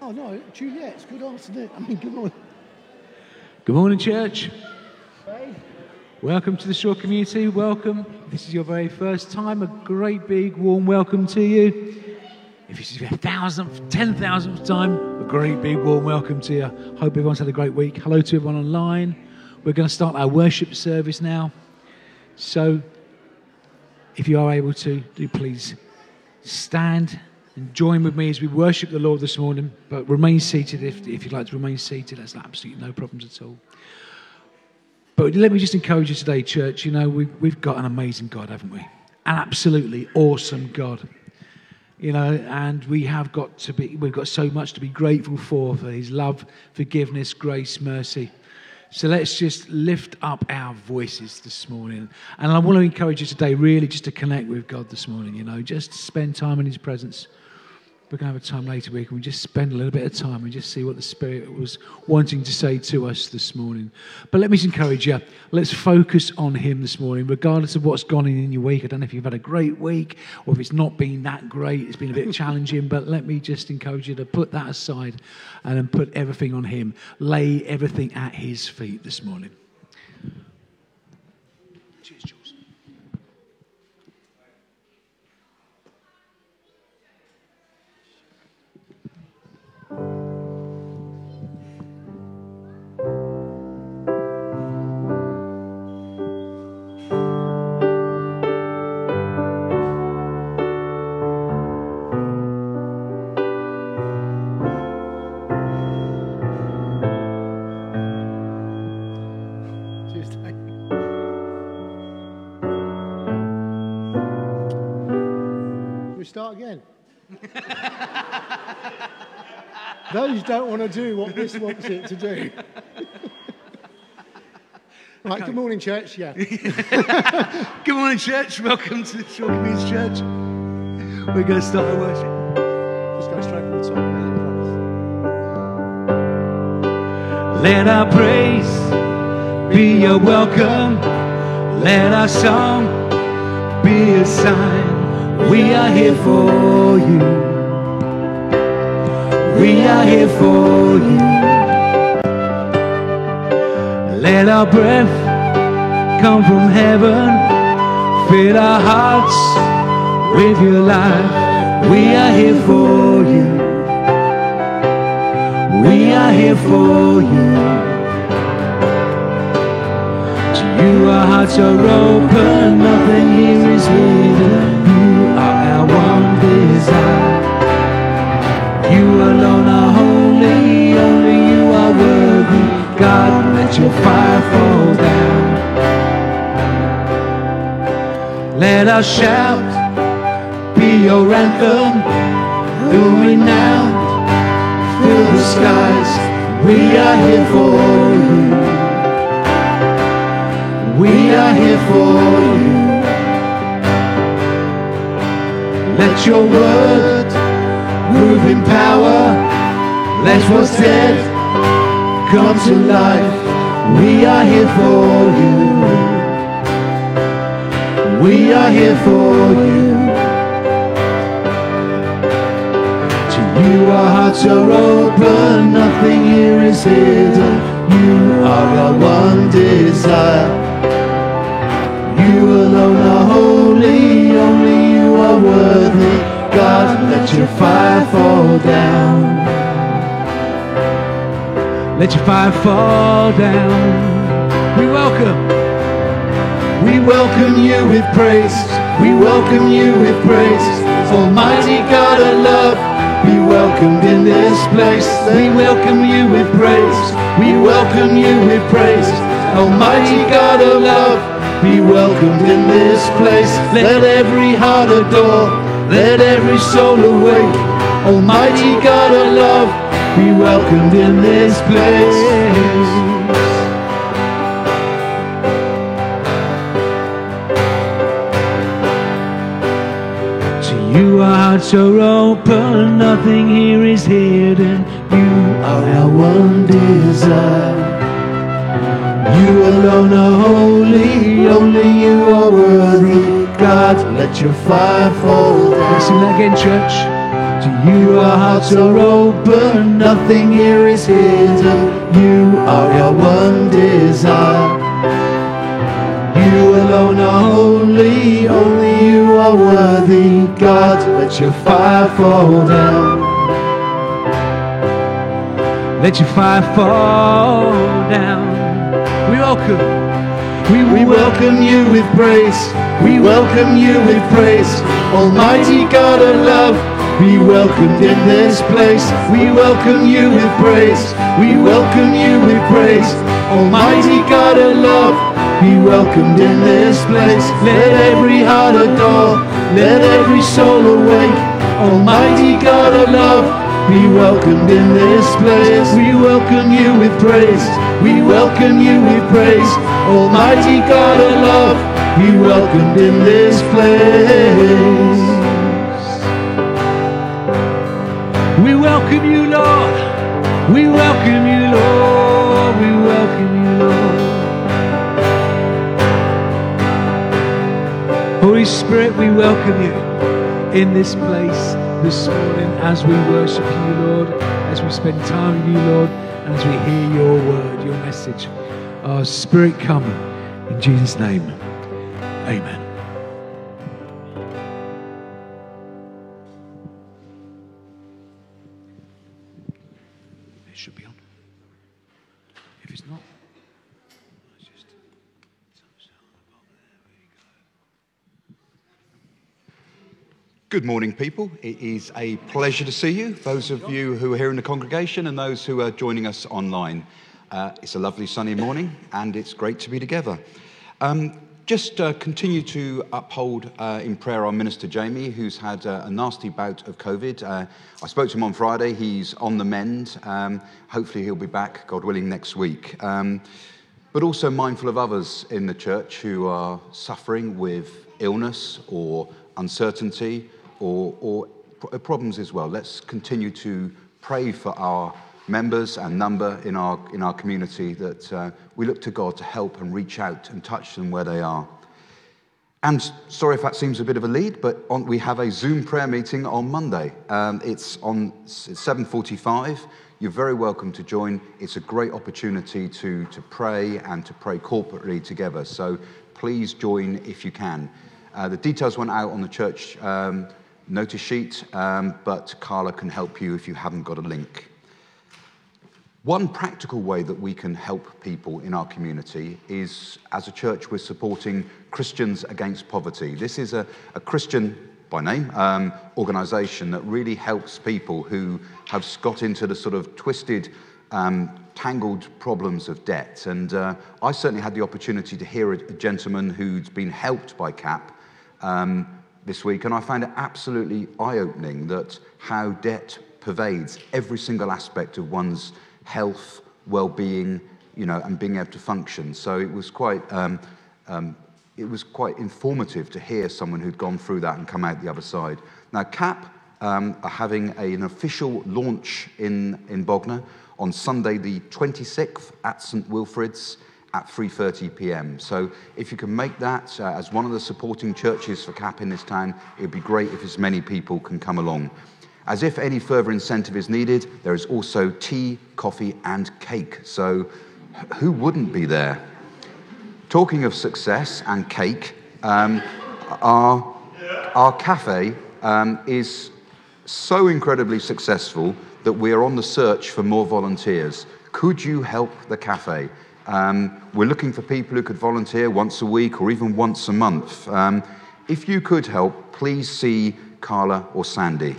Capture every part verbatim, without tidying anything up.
Oh, no, Juliet's good afternoon. I mean, good morning. Good morning, church. Hey. Welcome to the Shore community. Welcome. If this is your very first time, a great big warm welcome to you. If this is your thousandth, ten thousandth time, a great big warm welcome to you. Hope everyone's had a great week. Hello to everyone online. We're going to start our worship service now. So, if you are able to, do please stand and join with me as we worship the Lord this morning. But remain seated if, if you'd like to remain seated. That's absolutely no problems at all. But let me just encourage you today, church. You know, we've, we've got an amazing God, haven't we? An absolutely awesome God. You know, and we have got to be, we've got so much to be grateful for, for his love, forgiveness, grace, mercy. So let's just lift up our voices this morning. And I want to encourage you today really just to connect with God this morning, you know, just spend time in his presence. We're going to have a time later where we can just spend a little bit of time and just see what the Spirit was wanting to say to us this morning. But let me just encourage you, let's focus on him this morning, regardless of what's gone on in your week. I don't know if you've had a great week or if it's not been that great, it's been a bit challenging, but let me just encourage you to put that aside and then put everything on him. Lay everything at his feet this morning. Cheers, Jules. Start again. Those don't want to do what this wants it to do. Right, okay. Good morning, church. Yeah. Good morning, church. Welcome to the Shore Community Church. We're going to start our worship. Just go straight from the top. Let our praise be a welcome. Let our song be a sign. We are here for you. We are here for you. Let our breath come from heaven. Fill our hearts with your life. We are here for you. We are here for you. To you our hearts are open. Nothing here is hidden. Our one desire. You alone are holy, only you are worthy. God, let your fire fall down. Let our shout be your anthem, the renowned, fill the skies. We are here for you. We are here for you. Let your word move in power. Let what's dead come to life. We are here for you. We are here for you. To you our hearts are open. Nothing here is hidden. You are our one desire. You alone are holy. Only you are worthy. God, let your fire fall down. Let your fire fall down. We welcome. We welcome you with praise. We welcome you with praise. Almighty God of love, be welcomed in this place. We welcome you with praise. We welcome you with praise. Almighty God of love, be welcomed in this place. Let every heart adore. Let every soul awake. Almighty God of love, be welcomed in this place. To you our hearts are open. Nothing here is hidden. You are our one desire. You alone are holy, only you are worthy. God, let your fire fall down. Let's sing that again, church. To you our hearts are open, nothing here is hidden. You are our one desire. You alone are holy, only you are worthy. God, let your fire fall down. Let your fire fall down. We welcome, we, we welcome you with praise. We welcome you with praise. Almighty God of love, be welcomed in this place. We welcome you with praise. We welcome you with praise. Almighty God of love, be welcomed in this place. Let every heart adore, let every soul awake. Almighty God of love, be welcomed in this place. We welcome you with praise. We welcome you with praise. Almighty God of love, be welcomed in this place. We welcome you, Lord. We welcome you, Lord. We welcome you, Lord. Holy Spirit, we welcome you in this place this morning as we worship you, Lord, as we spend time with you, Lord, and as we hear your word, your message. Our Spirit, come in Jesus' name. Amen. It should be on. If it's not, it's just... Good morning, people. It is a pleasure to see you, those of you who are here in the congregation and those who are joining us online. Uh, it's a lovely sunny morning and it's great to be together. Um, just uh, continue to uphold uh, in prayer our minister Jamie, who's had uh, a nasty bout of COVID. Uh, I spoke to him on Friday. He's on the mend. Um, hopefully he'll be back, God willing, next week. Um, but also mindful of others in the church who are suffering with illness or uncertainty or, or problems as well. Let's continue to pray for our members and number in our in our community, that uh, we look to God to help and reach out and touch them where they are. And sorry if that seems a bit of a lead, but on, we have a Zoom prayer meeting on Monday. Um, it's on seven forty-five. You're very welcome to join. It's a great opportunity to to pray and to pray corporately together. So please join if you can. Uh, the details went out on the church um, notice sheet, um, but Carla can help you if you haven't got a link. One practical way that we can help people in our community is, as a church, we're supporting Christians Against Poverty. This is a, a Christian, by name, um, organisation that really helps people who have got into the sort of twisted, um, tangled problems of debt. And uh, I certainly had the opportunity to hear a, a gentleman who's been helped by C A P um, this week, and I found it absolutely eye-opening that how debt pervades every single aspect of one's health, well-being, you know, and being able to function. So it was quite, um, um, it was quite informative to hear someone who'd gone through that and come out the other side. Now, C A P um, are having a, an official launch in in Bognor on Sunday, the twenty-sixth, at St Wilfrid's at three thirty p m. So if you can make that uh, as one of the supporting churches for C A P in this town, it'd be great if as many people can come along. As if any further incentive is needed, there is also tea, coffee, and cake. So who wouldn't be there? Talking of success and cake, um, our, our cafe um, is so incredibly successful that we are on the search for more volunteers. Could you help the cafe? Um, we're looking for people who could volunteer once a week or even once a month. Um, if you could help, please see Carla or Sandy.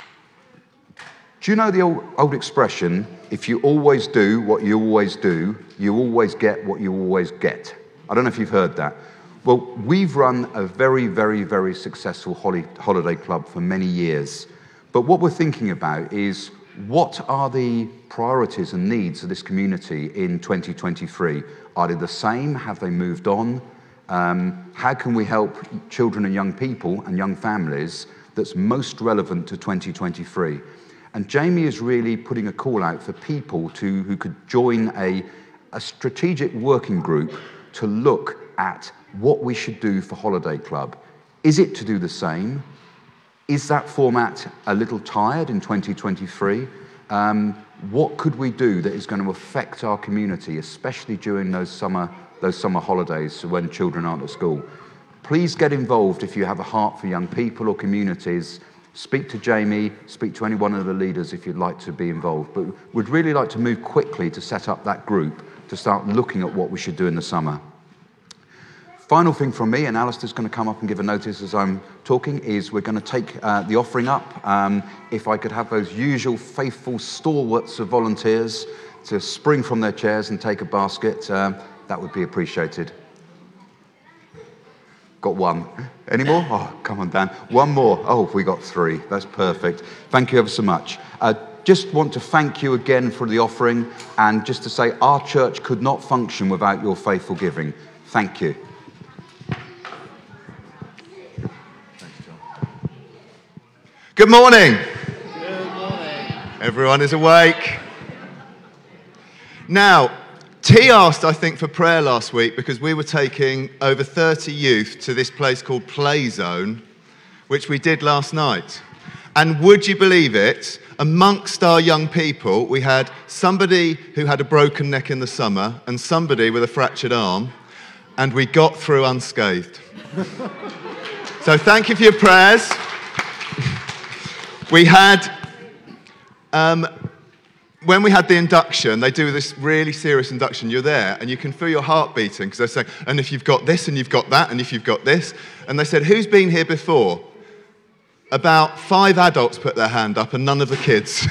Do you know the old, old expression, if you always do what you always do, you always get what you always get? I don't know if you've heard that. Well, we've run a very, very, very successful holi- holiday club for many years. But what we're thinking about is, what are the priorities and needs of this community in twenty twenty-three? Are they the same? Have they moved on? Um, how can we help children and young people and young families that's most relevant to twenty twenty-three? And Jamie is really putting a call out for people to who could join a, a strategic working group to look at what we should do for Holiday Club. Is it to do the same? Is that format a little tired in twenty twenty-three? Um, what could we do that is going to affect our community, especially during those summer, those summer holidays when children aren't at school? Please get involved if you have a heart for young people or communities. Speak to Jamie, speak to any one of the leaders if you'd like to be involved. But we'd really like to move quickly to set up that group to start looking at what we should do in the summer. Final thing from me, and Alistair's going to come up and give a notice as I'm talking, is we're going to take uh, the offering up. Um, if I could have those usual faithful stalwarts of volunteers to spring from their chairs and take a basket, um, that would be appreciated. Got one. Any more? Oh, come on, Dan. One more. Oh, we got three. That's perfect. Thank you ever so much. Uh, just want to thank you again for the offering, and just to say our church could not function without your faithful giving. Thank you. Good morning. Good morning. Everyone is awake. Now, T asked, I think, for prayer last week because we were taking over thirty youth to this place called Play Zone, which we did last night. And would you believe it, amongst our young people, we had somebody who had a broken neck in the summer and somebody with a fractured arm, and we got through unscathed. So thank you for your prayers. We had, um, when we had the induction, they do this really serious induction. You're there, and you can feel your heart beating, because they're saying, and if you've got this, and you've got that, and if you've got this. And they said, who's been here before? About five adults put their hand up, and none of the kids.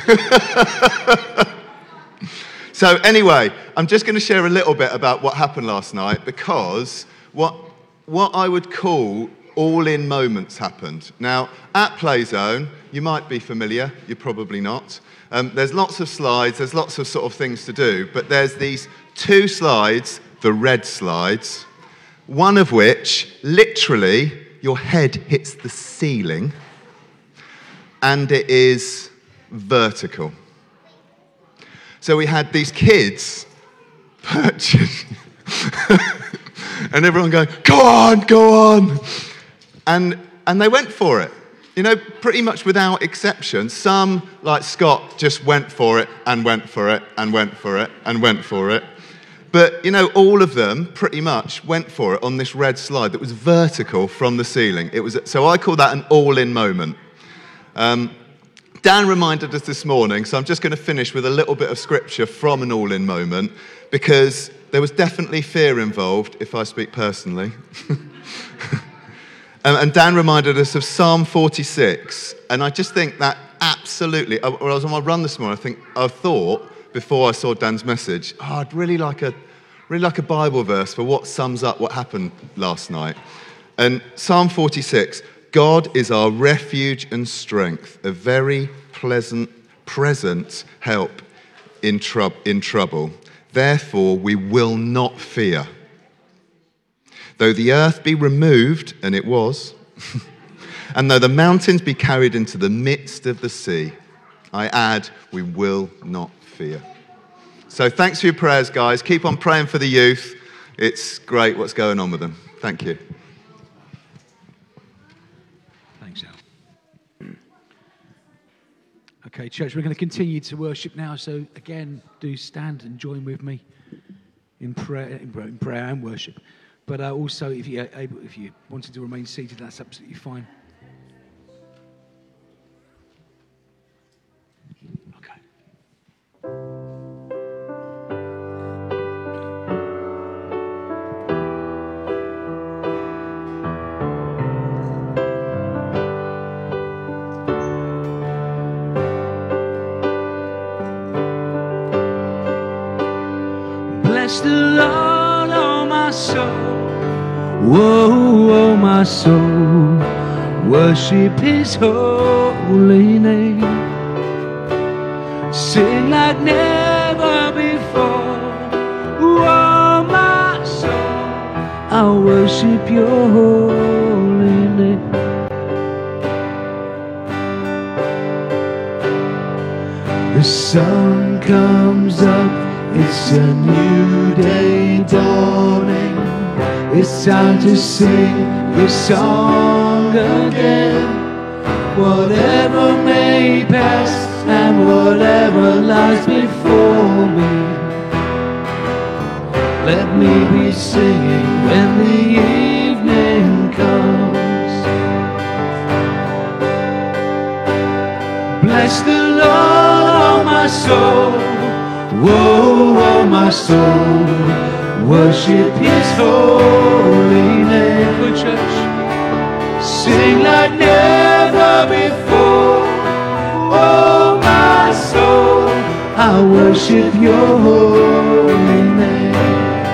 So anyway, I'm just going to share a little bit about what happened last night, because what, what I would call all-in moments happened. Now, at Play Zone, you might be familiar, you're probably not. Um, there's lots of slides, there's lots of sort of things to do, but there's these two slides, the red slides, one of which, literally, your head hits the ceiling, and it is vertical. So we had these kids purchase, and everyone going, go on, go on. And, and they went for it. You know, pretty much without exception. Some, like Scott, just went for it and went for it and went for it and went for it. But, you know, all of them pretty much went for it on this red slide that was vertical from the ceiling. It was, so I call that an all-in moment. Um, Dan reminded us this morning, so I'm just going to finish with a little bit of scripture from an all-in moment, because there was definitely fear involved, if I speak personally. And Dan reminded us of Psalm forty-six, and I just think that absolutely, when I was on my run this morning, I think I thought, before I saw Dan's message, oh, I'd really like a really like a Bible verse for what sums up what happened last night. And Psalm forty-six, God is our refuge and strength, a very pleasant, present help in, trub- in trouble. Therefore, we will not fear. Though the earth be removed, and it was, and though the mountains be carried into the midst of the sea, I add, we will not fear. So thanks for your prayers, guys. Keep on praying for the youth. It's great what's going on with them. Thank you. Thanks, Al. Okay, church, we're going to continue to worship now. So again, do stand and join with me in prayer, in prayer and worship. But uh, also, if you able, if you wanted to remain seated, that's absolutely fine. Okay. Bless the Lord, oh my soul. Whoa, oh my soul, worship His holy name. Sing like never before. Whoa, my soul, I'll worship Your holy name. The sun comes up, it's a new day dawning. It's time to sing this song again. whatever may pass and whatever lies before me. Let me be singing when the evening comes. Bless the Lord, oh my soul. Whoa, oh my soul. Worship His holy name. Good church. Sing like never before. Oh my soul, I worship your holy name.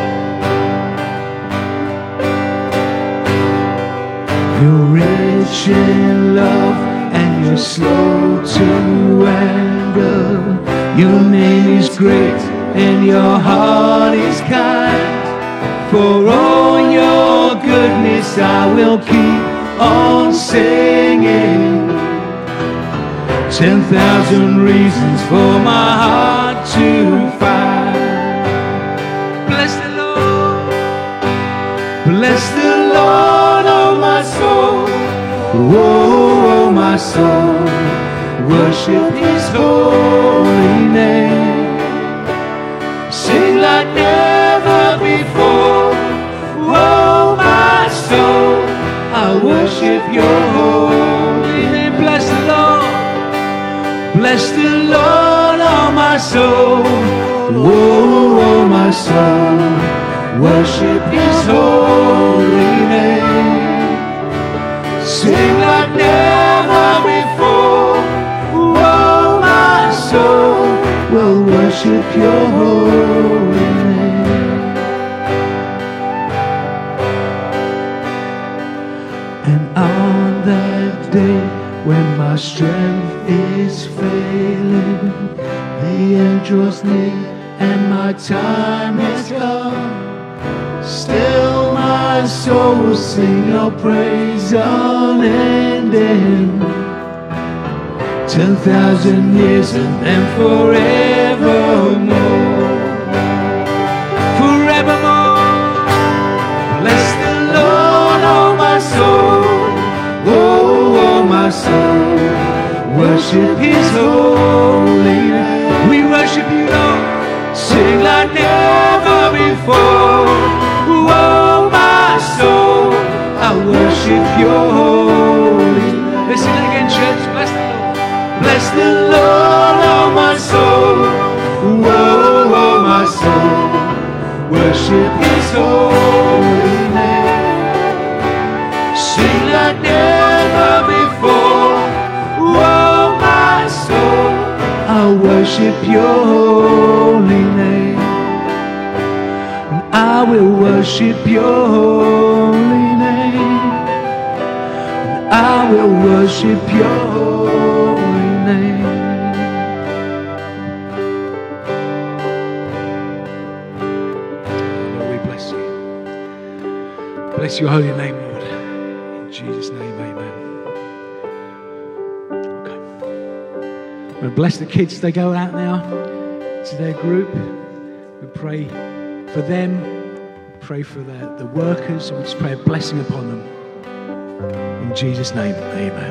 You're rich in love and you're slow to anger. Your name is great and your heart is kind. For all your goodness I will keep on singing. Ten thousand reasons for my heart to find. Bless the Lord. Bless the Lord, oh my soul. Oh, oh my soul. Worship His holy name. Sing like never before. Oh my soul, I worship your holy name. Bless the Lord. Bless the Lord, oh my soul. Oh, oh my soul. Worship His holy name. Sing like never before. Oh my soul will worship your holy name. And on that day when my strength is failing, the end draws near and my time has come. Still my soul will sing your praise unending. Ten thousand years and then forevermore. Forevermore. Bless the Lord, oh my soul. Oh, oh my soul. Worship His holy name. We worship you, Lord. Sing like never before. Oh my soul, I worship your holy name. Let's sing it again, church. Bless the Lord. Bless the Lord, oh my soul. Oh, oh my soul. Worship His holy name. Sing like never before. Oh my soul, I worship your holy name. And I will worship your holy name. And I will worship your holy name. Lord, we bless you. Bless your holy name, Lord. In Jesus' name, amen. Okay. I'm going to bless the kids. They go out now to their group. We pray for them. We pray for the, the workers. We just pray a blessing upon them. In Jesus' name, amen.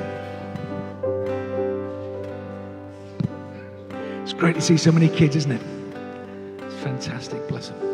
It's great to see so many kids, isn't it? It's fantastic. Bless them.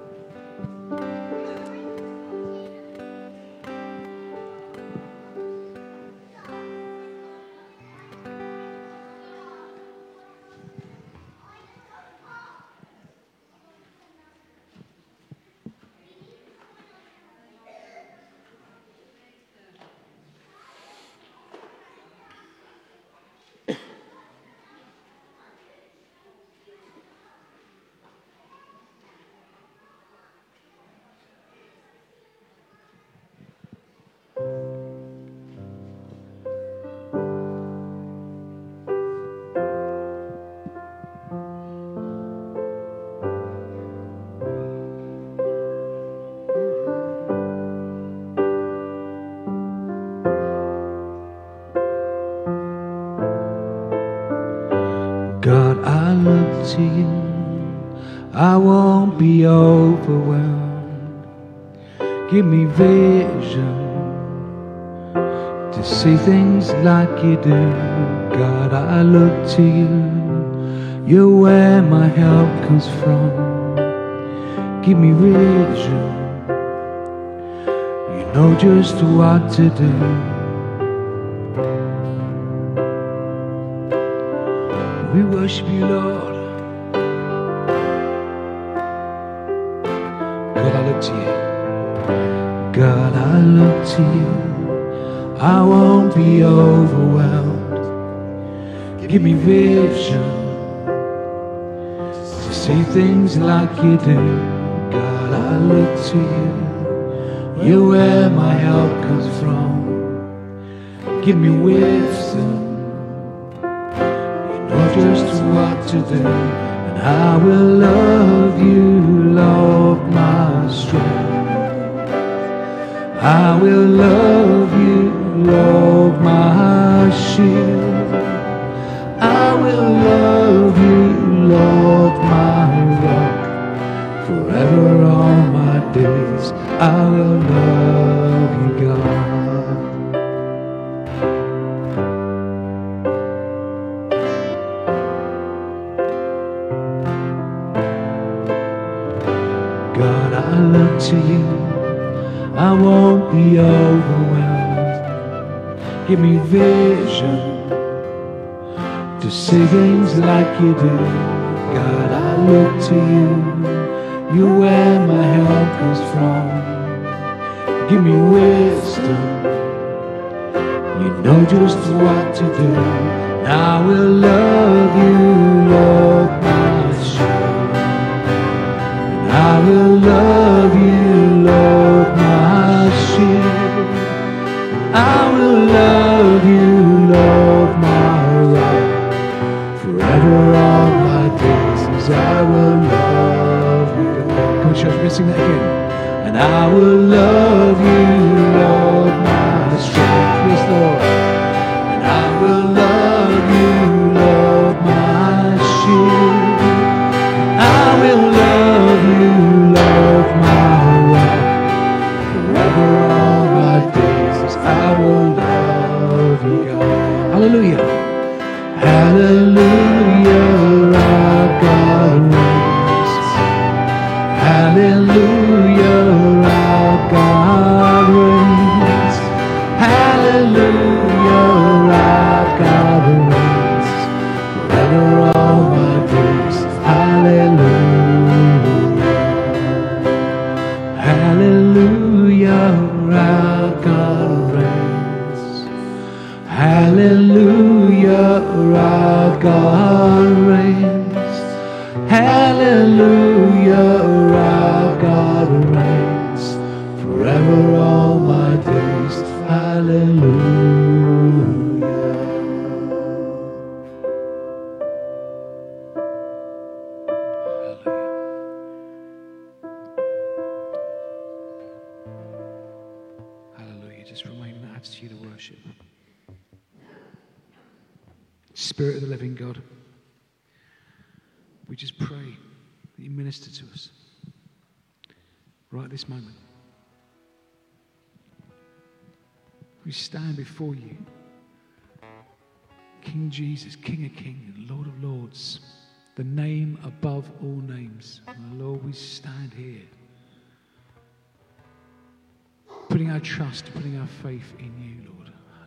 God, I look to you. I won't be overwhelmed. Give me vision to to see things like you do. God, I look to you. You're where my help comes from. Give me vision. You know just what to do. We worship you, Lord. God, I look to you. God, I look to you. I won't be overwhelmed. Give me vision to see things like you do. God, I look to you. You're where my help comes from. Give me wisdom. You know just what to do. And I will love you, Lord, my strength. I will love you, Lord, my shield. I will love you, Lord, my rock. Forever all my days I will love you, God. God, I look to you. I won't be overwhelmed. Give me vision to see things like you do. God, I look to you. You're where my help comes from. Give me wisdom. You know just what to do. And I will love you, Lord, my strength. And I will love you, Lord, my shield. I will love you, Lord, my rock. Forever all my days I will love you. Come on, church, let's sing that again. And I will love you, Lord, my strength. Yes, Lord. And I will love you, Lord, my shield. I will love you, Lord, my rock. Forever all my days I will love you, God. Hallelujah. Hallelujah, our God reigns. Hallelujah, our God reigns. Hallelujah, our God reigns. Forever all my days. Hallelujah. Hallelujah, our God reigns. Hallelujah, our God reigns. Hallelujah, our God reigns. Forever all my days. Hallelujah. Hallelujah. Just remain in that attitude of worship. Spirit of the living God, we just pray that you minister to us right this moment. We stand before you, King Jesus, King of Kings and Lord of Lords, the name above all names. And Lord, we stand here, putting our trust, putting our faith in you, Lord.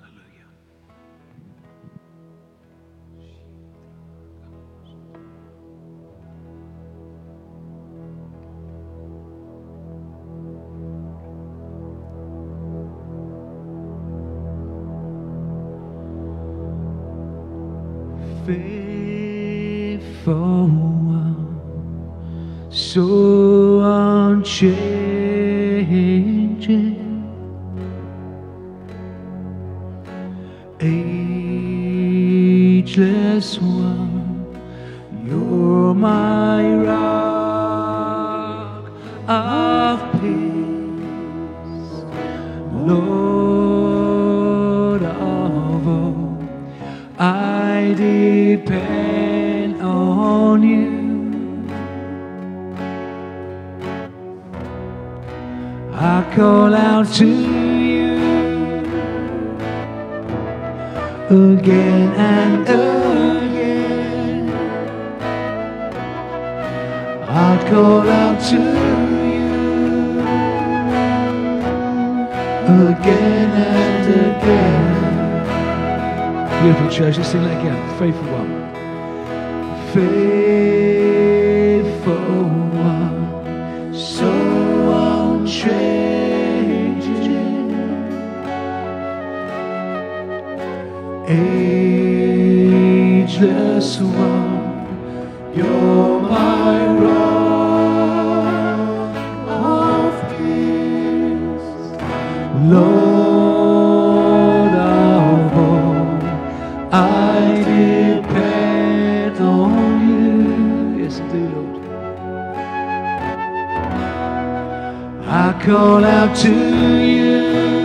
Faithful one, so unchanging, ageless one, you're my rock of peace, Lord of all. I depend on you. I call out to you. again and again. I'd call out to you again and again. Beautiful church, let's sing that again. Faithful one. Faithful one, so unchanging, ageless one, you're my rock of peace, Lord of all, I depend on you. Yes, I do, Lord. I call out to you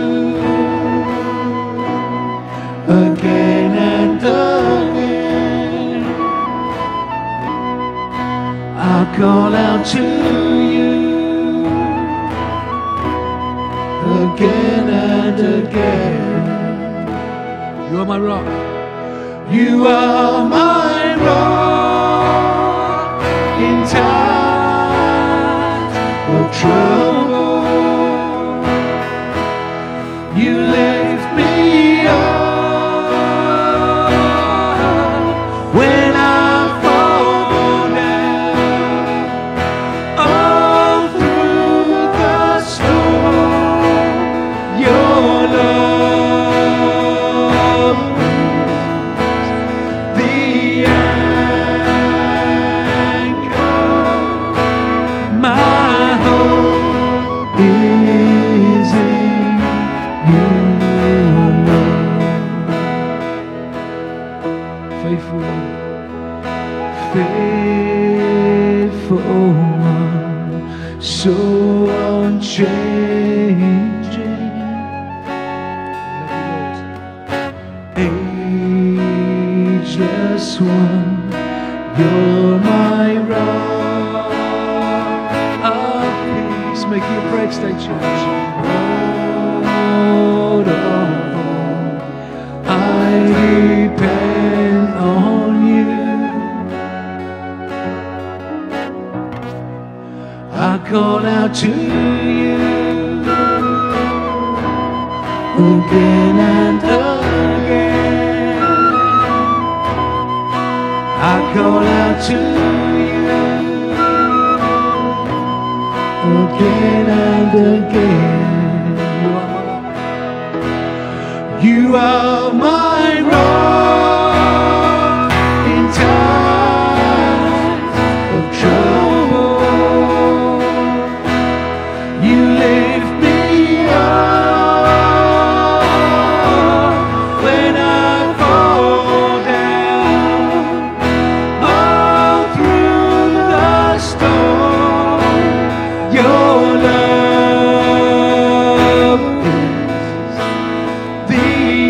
again and again. I call out to you again and again. You are my rock. You are my rock in times of trouble. You lift me up when I fall down. All through the storm, your love is the anchor. My hope is in you alone. Faithful one, faithful one, so unchanging. Ageless one, you're my rock of peace. Make your prayer stay, church. Lord of all, I depend on you. I call out to you again and again. I call out to you again and again. You are my rock in times of trouble. You lift me up when I fall down. All through the storm, your love is the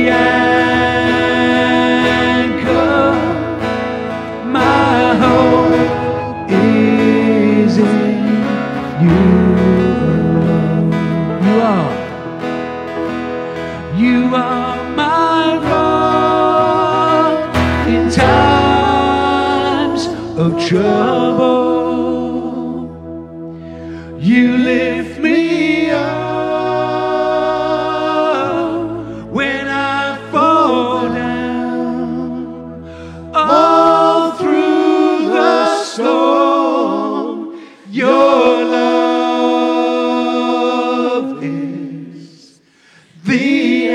anchor. My hope is in you alone. You are. You are my rock in times of trouble. You lift me up when I fall down. All through the storm, your love is the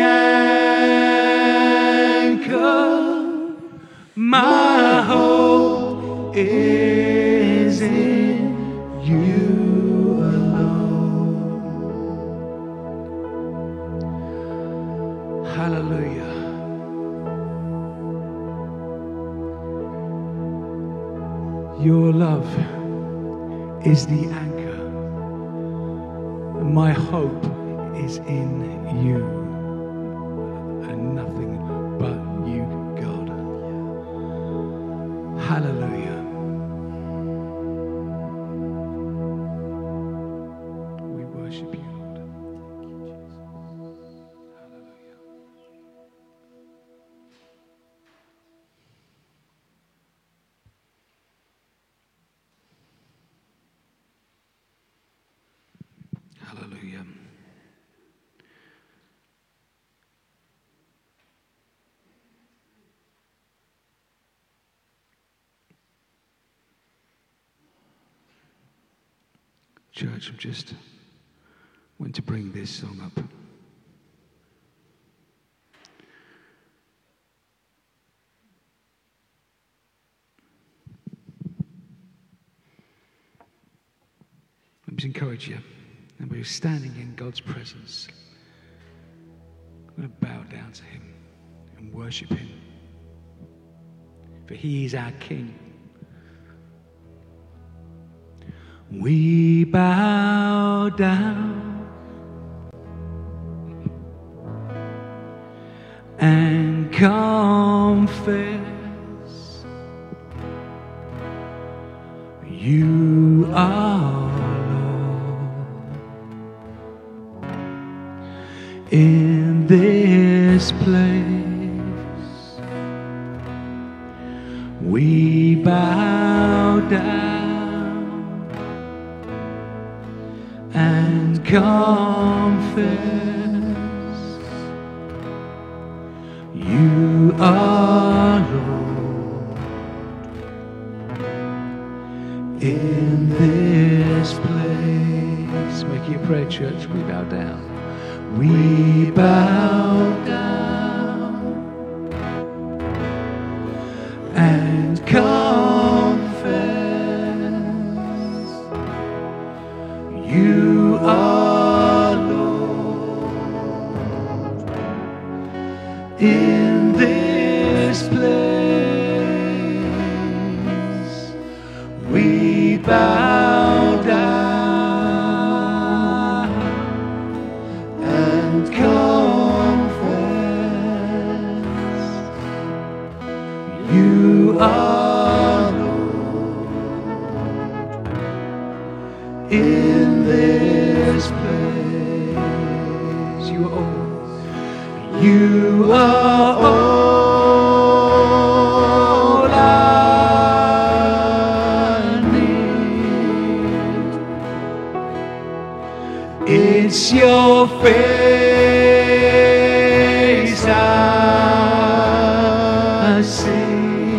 anchor. My hope is in you alone. Hallelujah. Your love is the anchor. My hope is in you and nothing but you, God. Hallelujah. We worship you, Lord. Hallelujah. Hallelujah. Church, I'm just want to bring this song up. Let me just encourage you. And we're standing in God's presence. I'm going to bow down to him and worship him. For he is our King. We bow down and confess you are Lord in this place. We bow down and confess you are Lord in this place. Make it your prayer, church. We bow down. We bow down and confess you are Lord in this place. We bow down and confess you are Lord in this place. You are all. You are all I need. It's your face I see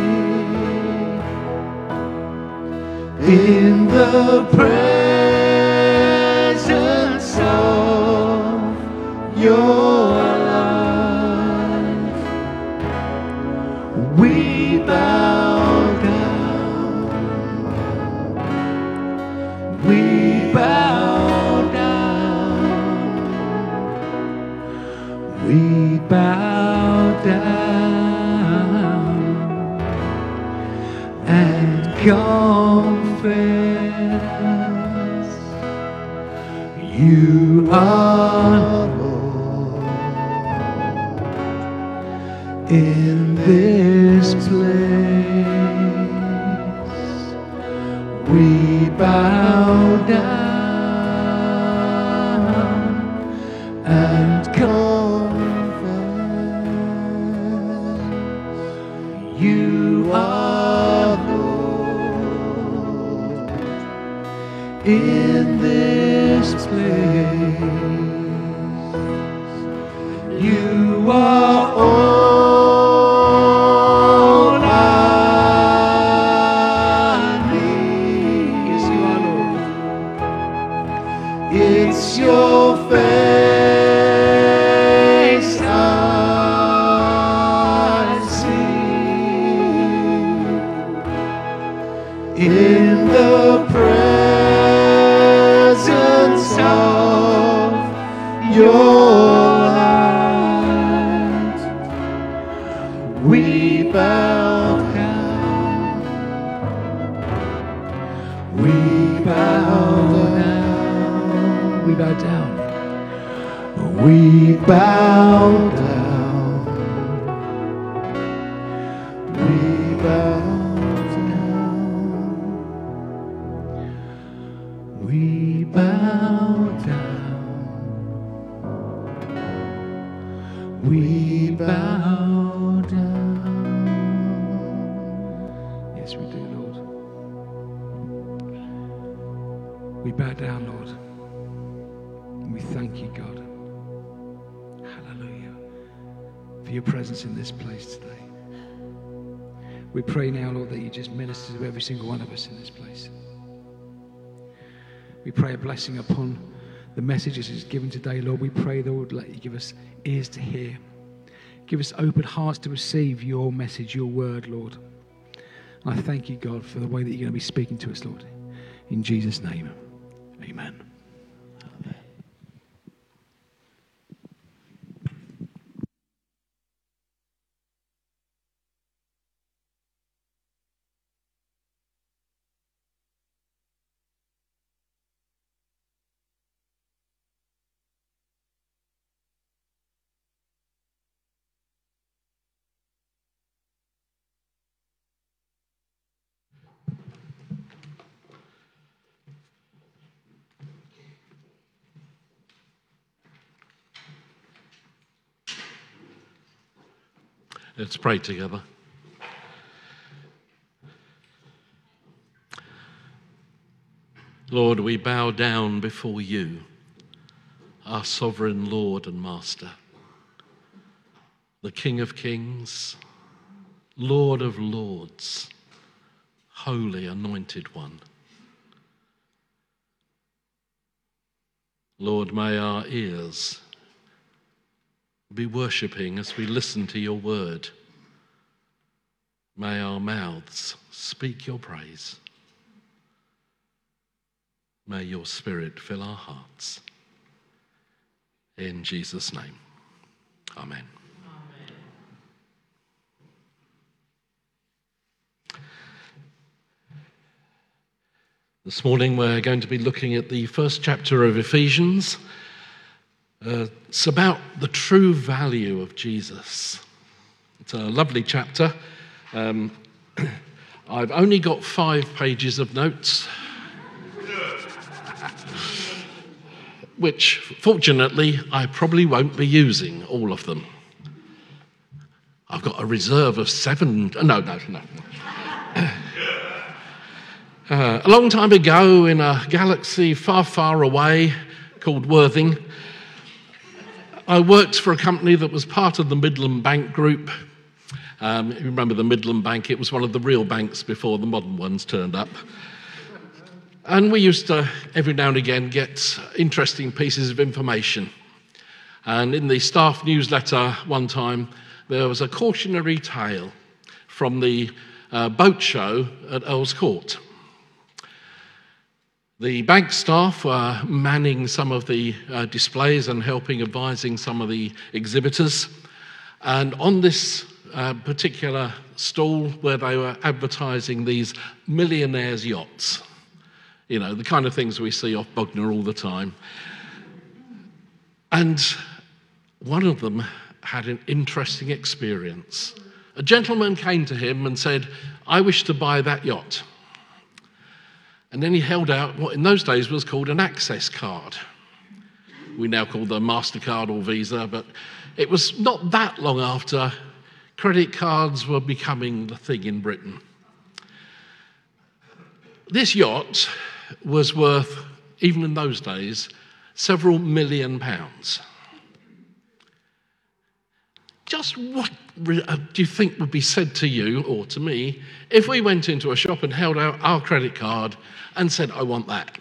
in the presence of your life. We bow down, we bow down, we bow down and confess you are Lord in this place. We bow down and confess you are Lord in this place. You are all I need. Yes, you are, Lord. It's your face I see in the presence of your light. We bow down, we bow down, we bow down, we bow down, we bow down, we bow down, we bow down. Yes, we do, Lord. We bow down, Lord. And we thank you, God. Hallelujah. For your presence in this place today. We pray now, Lord, that you just minister to every single one of us in this place. We pray a blessing upon the messages that's given today, Lord. We pray, Lord, let you give us ears to hear. Give us open hearts to receive your message, your word, Lord. And I thank you, God, for the way that you're going to be speaking to us, Lord. In Jesus' name, amen. Let's pray together. Lord, we bow down before you, our sovereign Lord and Master, the King of Kings, Lord of Lords, Holy Anointed One. Lord, may our ears be worshipping as we listen to your word. May our mouths speak your praise. May your spirit fill our hearts. In Jesus' name, amen. Amen. This morning we're going to be looking at the first chapter of Ephesians. Uh, it's about the true value of Jesus. It's a lovely chapter. Um, I've only got five pages of notes, which fortunately I probably won't be using all of them. I've got a reserve of seven. No, no, no. Uh, a long time ago in a galaxy far, far away called Worthing, I worked for a company that was part of the Midland Bank Group. Um, you remember the Midland Bank? It was one of the real banks before the modern ones turned up. And we used to, every now and again, get interesting pieces of information. And in the staff newsletter one time, there was a cautionary tale from the uh, boat show at Earl's Court. The bank staff were manning some of the uh, displays and helping advising some of the exhibitors. And on this uh, particular stall where they were advertising these millionaires' yachts, you know, the kind of things we see off Bognor all the time. And one of them had an interesting experience. A gentleman came to him and said, "I wish to buy that yacht." And then he held out what in those days was called an access card. We now call them MasterCard or Visa, but it was not that long after credit cards were becoming the thing in Britain. This yacht was worth, even in those days, several million pounds. Just what do you think would be said to you or to me if we went into a shop and held out our credit card and said, "I want that"?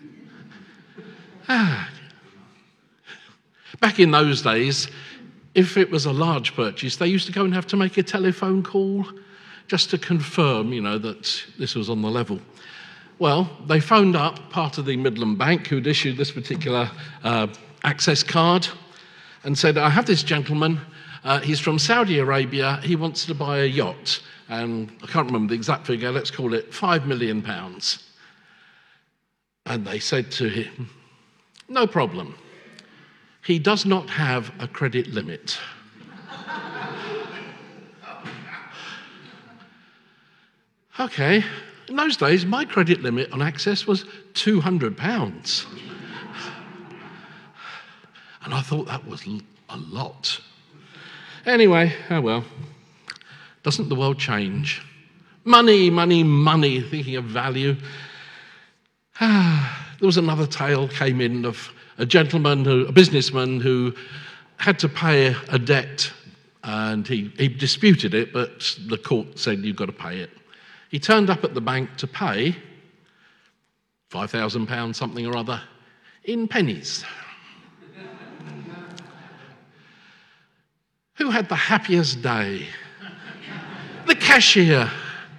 Ah. Back in those days, if it was a large purchase, they used to go and have to make a telephone call just to confirm, you know, that this was on the level. Well, they phoned up part of the Midland Bank who'd issued this particular uh, access card and said, "I have this gentleman. Uh, he's from Saudi Arabia. He wants to buy a yacht. And I can't remember the exact figure. Let's call it five million pounds. And they said to him, "No problem. He does not have a credit limit." Okay. In those days, my credit limit on access was two hundred pounds. And I thought that was a lot. Anyway, oh well. Doesn't the world change? Money, money, money, thinking of value. Ah, there was another tale came in of a gentleman, who, a businessman who had to pay a debt, and he, he disputed it, but the court said, you've got to pay it. He turned up at the bank to pay five thousand pounds, something or other, in pennies. Who had the happiest day? The cashier.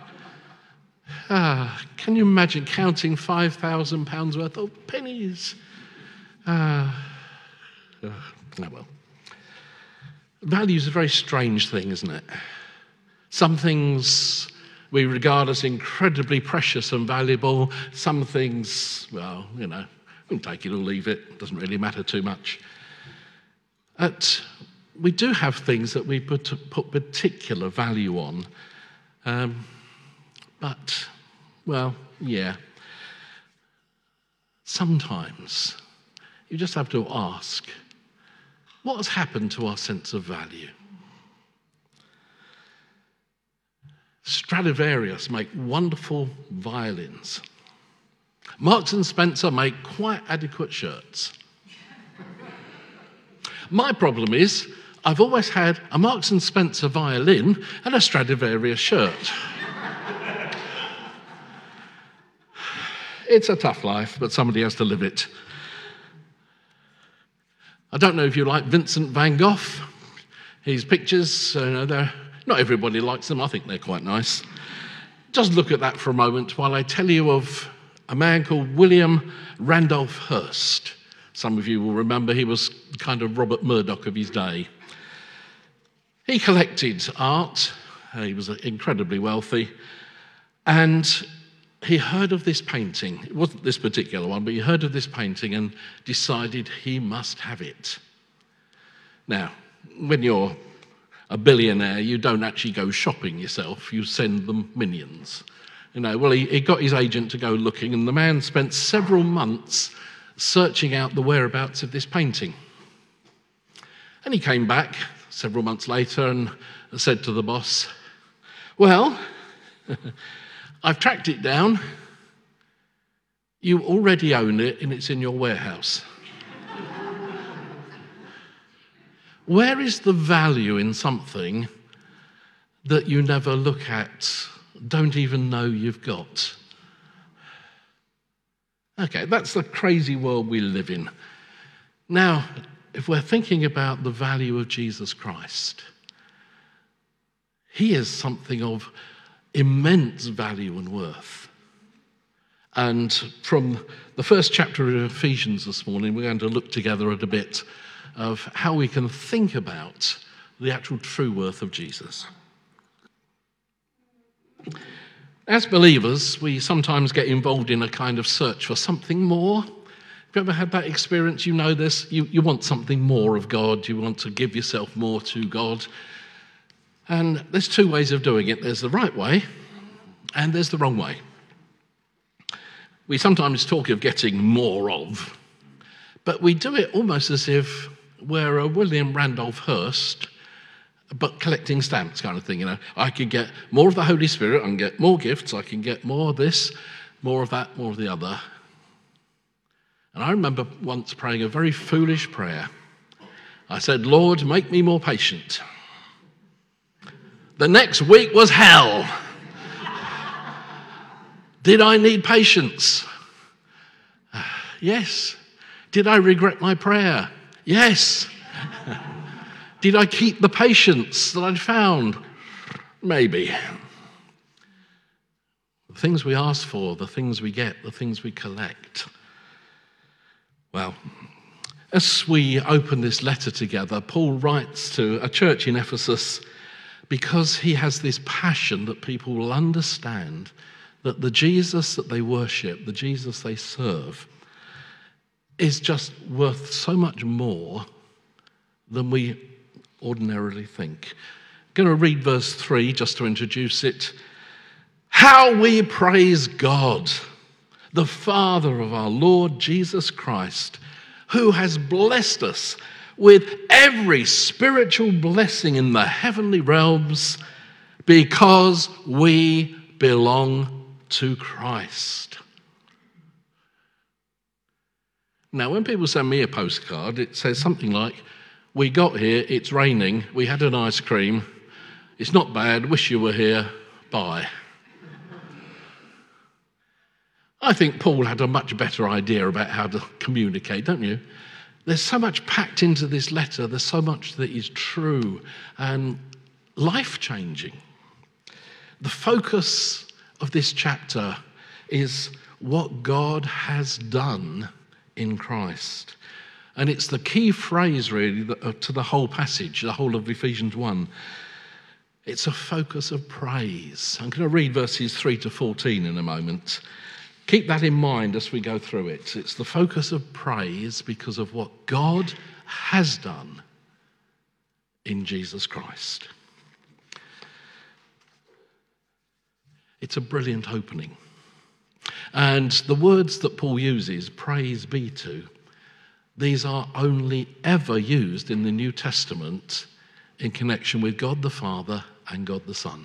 Ah, can you imagine counting five thousand pounds worth of pennies? Ah, uh, oh well. Value is a very strange thing, isn't it? Some things we regard as incredibly precious and valuable. Some things, well, you know, we can take it or leave it. It doesn't really matter too much. But we do have things that we put, put particular value on. Um, but, well, yeah. Sometimes you just have to ask, what has happened to our sense of value? Stradivarius make wonderful violins. Marks and Spencer make quite adequate shirts. My problem is, I've always had a Marks and Spencer violin and a Stradivarius shirt. It's a tough life, but somebody has to live it. I don't know if you like Vincent van Gogh. His pictures, you know, they're, not everybody likes them. I think they're quite nice. Just look at that for a moment while I tell you of a man called William Randolph Hearst. Some of you will remember he was kind of Robert Murdoch of his day. He collected art. He was incredibly wealthy. And he heard of this painting. It wasn't this particular one, but he heard of this painting and decided he must have it. Now, when you're a billionaire, you don't actually go shopping yourself. You send them minions. You know, well, he, he got his agent to go looking, and the man spent several months searching out the whereabouts of this painting. And he came back several months later and said to the boss, well, I've tracked it down. You already own it and it's in your warehouse. Where is the value in something that you never look at, don't even know you've got? Okay, that's the crazy world we live in. Now, if we're thinking about the value of Jesus Christ, he is something of immense value and worth. And from the first chapter of Ephesians this morning, we're going to look together at a bit of how we can think about the actual true worth of Jesus. As believers, we sometimes get involved in a kind of search for something more. Have you ever had that experience? You know this. You, you want something more of God. You want to give yourself more to God. And there's two ways of doing it. There's the right way and there's the wrong way. We sometimes talk of getting more of, but we do it almost as if we're a William Randolph Hearst, but collecting stamps kind of thing. You know, I can get more of the Holy Spirit, I can get more gifts, I can get more of this, more of that, more of the other. And I remember once praying a very foolish prayer. I said, Lord, make me more patient. The next week was hell. Did I need patience? Yes. Did I regret my prayer? Yes. Did I keep the patience that I'd found? Maybe. The things we ask for, the things we get, the things we collect. Well, as we open this letter together, Paul writes to a church in Ephesus because he has this passion that people will understand that the Jesus that they worship, the Jesus they serve, is just worth so much more than we ordinarily think. I'm going to read verse three just to introduce it. How we praise God, the Father of our Lord Jesus Christ, who has blessed us with every spiritual blessing in the heavenly realms because we belong to Christ. Now, when people send me a postcard, it says something like, "We got here, it's raining, we had an ice cream, it's not bad, wish you were here, bye." I think Paul had a much better idea about how to communicate, don't you? There's so much packed into this letter, there's so much that is true and life-changing. The focus of this chapter is what God has done in Christ. And it's the key phrase, really, to the whole passage, the whole of Ephesians one. It's a focus of praise. I'm going to read verses three to fourteen in a moment. Keep that in mind as we go through it. It's the focus of praise because of what God has done in Jesus Christ. It's a brilliant opening. And the words that Paul uses, praise be to, these are only ever used in the New Testament in connection with God the Father and God the Son.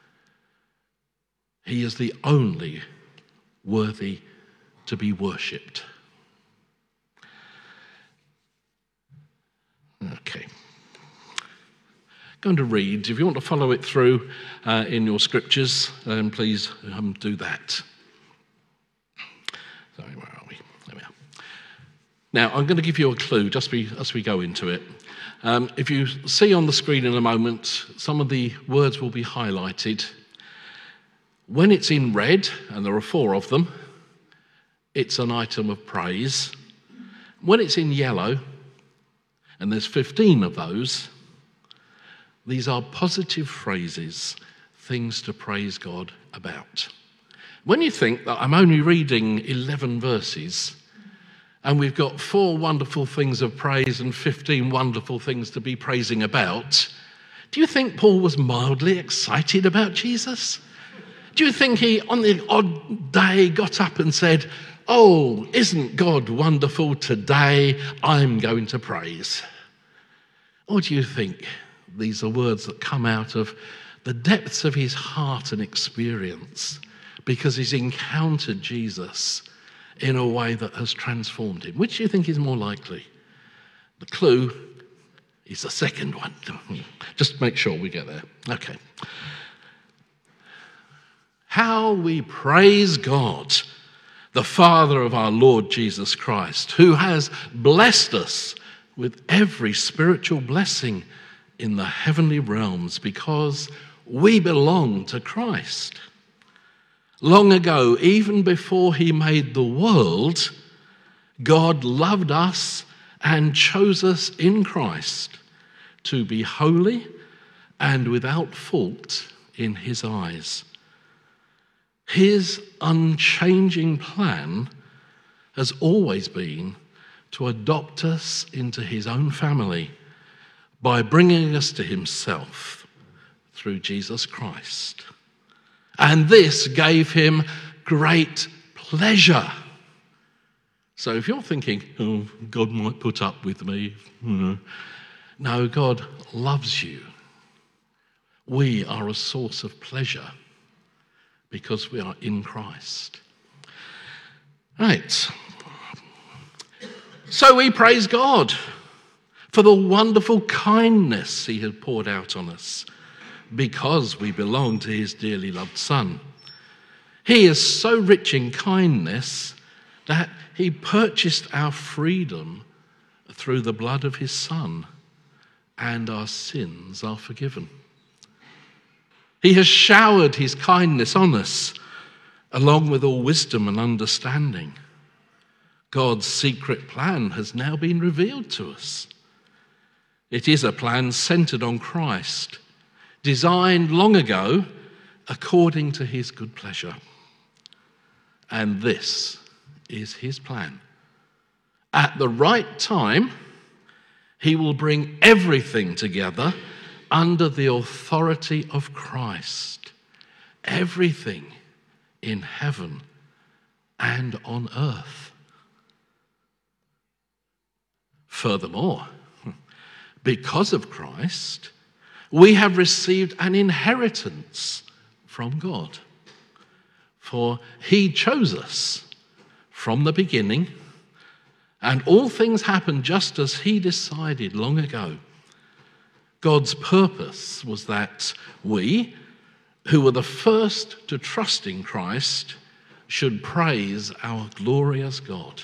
He is the only worthy to be worshipped. Okay. Going to read. If you want to follow it through uh, in your scriptures, then please um, do that. Sorry, where are we? There we are. Now, I'm going to give you a clue just be, as we go into it. Um, if you see on the screen in a moment, some of the words will be highlighted. When it's in red, and there are four of them, it's an item of praise. When it's in yellow, and there's fifteen of those, these are positive phrases, things to praise God about. When you think that I'm only reading eleven verses, and we've got four wonderful things of praise and fifteen wonderful things to be praising about, do you think Paul was mildly excited about Jesus? Do you think he, on the odd day, got up and said, "Oh, isn't God wonderful? Today I'm going to praise"? Or do you think these are words that come out of the depths of his heart and experience because he's encountered Jesus in a way that has transformed him? Which do you think is more likely? The clue is the second one. Just make sure we get there. Okay. How we praise God, the Father of our Lord Jesus Christ, who has blessed us with every spiritual blessing in the heavenly realms because we belong to Christ. Long ago, even before he made the world, God loved us and chose us in Christ to be holy and without fault in his eyes. His unchanging plan has always been to adopt us into his own family by bringing us to himself through Jesus Christ. And this gave him great pleasure. So if you're thinking, "Oh, God might put up with me," no, God loves you. We are a source of pleasure because we are in Christ. Right. So we praise God for the wonderful kindness he had poured out on us because we belong to his dearly loved Son. He is so rich in kindness that he purchased our freedom through the blood of his Son, and our sins are forgiven. He has showered his kindness on us, along with all wisdom and understanding. God's secret plan has now been revealed to us. It is a plan centered on Christ, designed long ago according to his good pleasure. And this is his plan. At the right time, he will bring everything together under the authority of Christ. Everything in heaven and on earth. Furthermore, because of Christ, we have received an inheritance from God. For he chose us from the beginning And all things happen just as he decided long ago. God's purpose was that we, who were the first to trust in Christ, should praise our glorious God.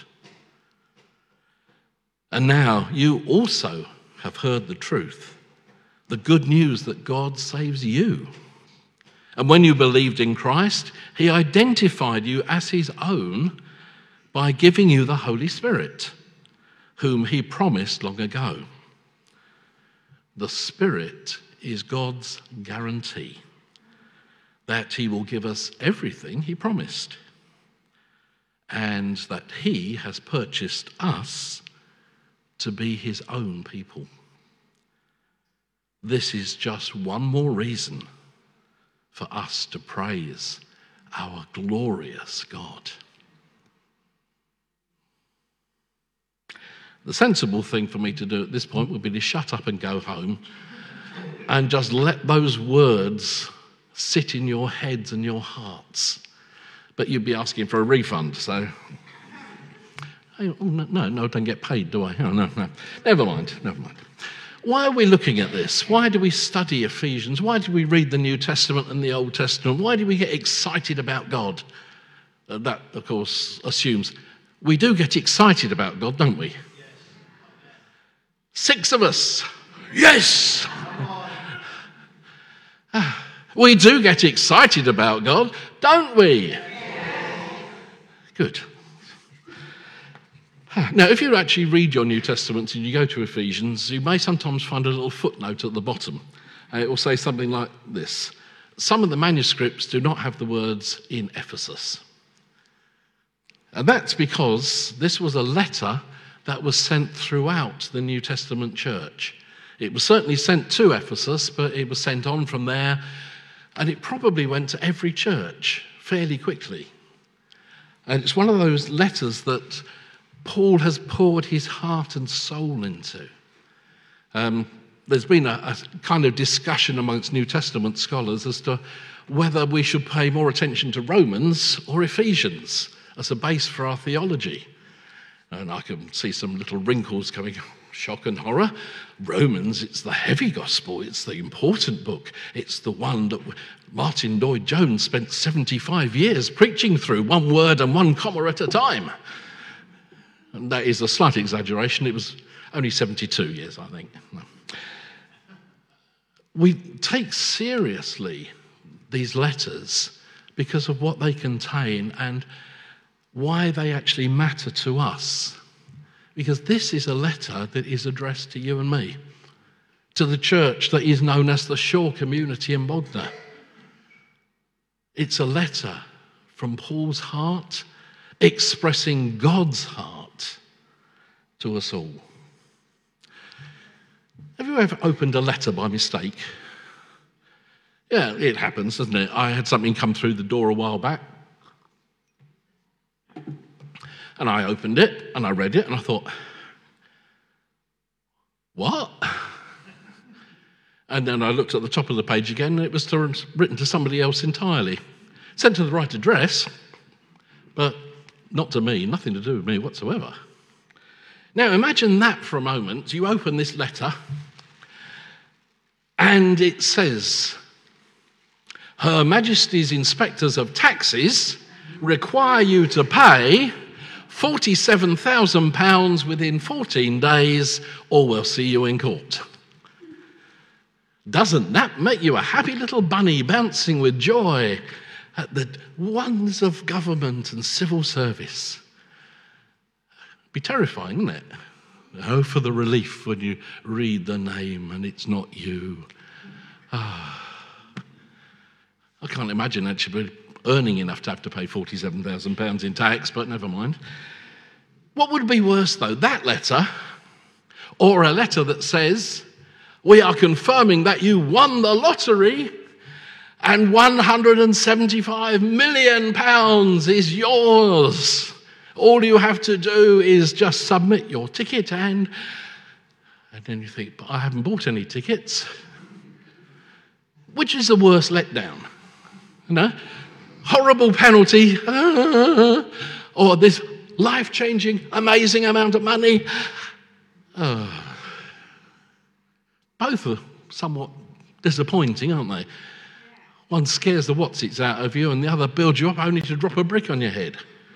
And now you also have heard the truth, the good news that God saves you. And when you believed in Christ, he identified you as his own by giving you the Holy Spirit, whom he promised long ago. The Spirit is God's guarantee that he will give us everything he promised, and that he has purchased us to be his own people. This is just one more reason for us to praise our glorious God. The sensible thing for me to do at this point would be to shut up and go home and just let those words sit in your heads and your hearts. But you'd be asking for a refund, so... Oh, no, no, I don't get paid, do I? Oh, no, no. Never mind, never mind. Why are we looking at this? Why do we study Ephesians? Why do we read the New Testament and the Old Testament? Why do we get excited about God? Uh, that, of course, assumes we do get excited about God, don't we? Yes. Six of us. Yes! We do get excited about God, don't we? Yes. Good. Now, if you actually read your New Testament and you go to Ephesians, you may sometimes find a little footnote at the bottom. And it will say something like this. Some of the manuscripts do not have the words "in Ephesus." And that's because this was a letter that was sent throughout the New Testament church. It was certainly sent to Ephesus, but it was sent on from there, and it probably went to every church fairly quickly. And it's one of those letters that Paul has poured his heart and soul into. Um, there's been a, a kind of discussion amongst New Testament scholars as to whether we should pay more attention to Romans or Ephesians as a base for our theology. And I can see some little wrinkles coming, shock and horror. Romans, it's the heavy gospel, it's the important book, it's the one that Martin Lloyd-Jones spent seventy-five years preaching through, one word and one comma at a time. And that is a slight exaggeration. It was only seventy-two years, I think. No. We take seriously these letters because of what they contain and why they actually matter to us. Because this is a letter that is addressed to you and me, to the church that is known as the Shore Community in Bognor. It's a letter from Paul's heart expressing God's heart to us all. Have you ever opened a letter by mistake? Yeah, it happens, doesn't it? I had something come through the door a while back, and I opened it, and I read it, and I thought, what? And then I looked at the top of the page again, and it was to, written to somebody else entirely. Sent to the right address, but not to me, nothing to do with me whatsoever. Now imagine that for a moment. You open this letter and it says, Her Majesty's Inspectors of Taxes require you to pay forty-seven thousand pounds within fourteen days or we'll see you in court. Doesn't that make you a happy little bunny bouncing with joy at the wonders of government and civil service? Be terrifying, isn't it? Oh, for the relief when you read the name and it's not you. Ah. I can't imagine actually earning enough to have to pay forty-seven thousand pounds in tax, but never mind. What would be worse, though, that letter or a letter that says, we are confirming that you won the lottery and one hundred seventy-five million pounds is yours. All you have to do is just submit your ticket and... And then you think, but I haven't bought any tickets. Which is the worst letdown? You know? Horrible penalty. Or this life-changing, amazing amount of money. Uh, both are somewhat disappointing, aren't they? One scares the whatsits out of you and the other builds you up only to drop a brick on your head.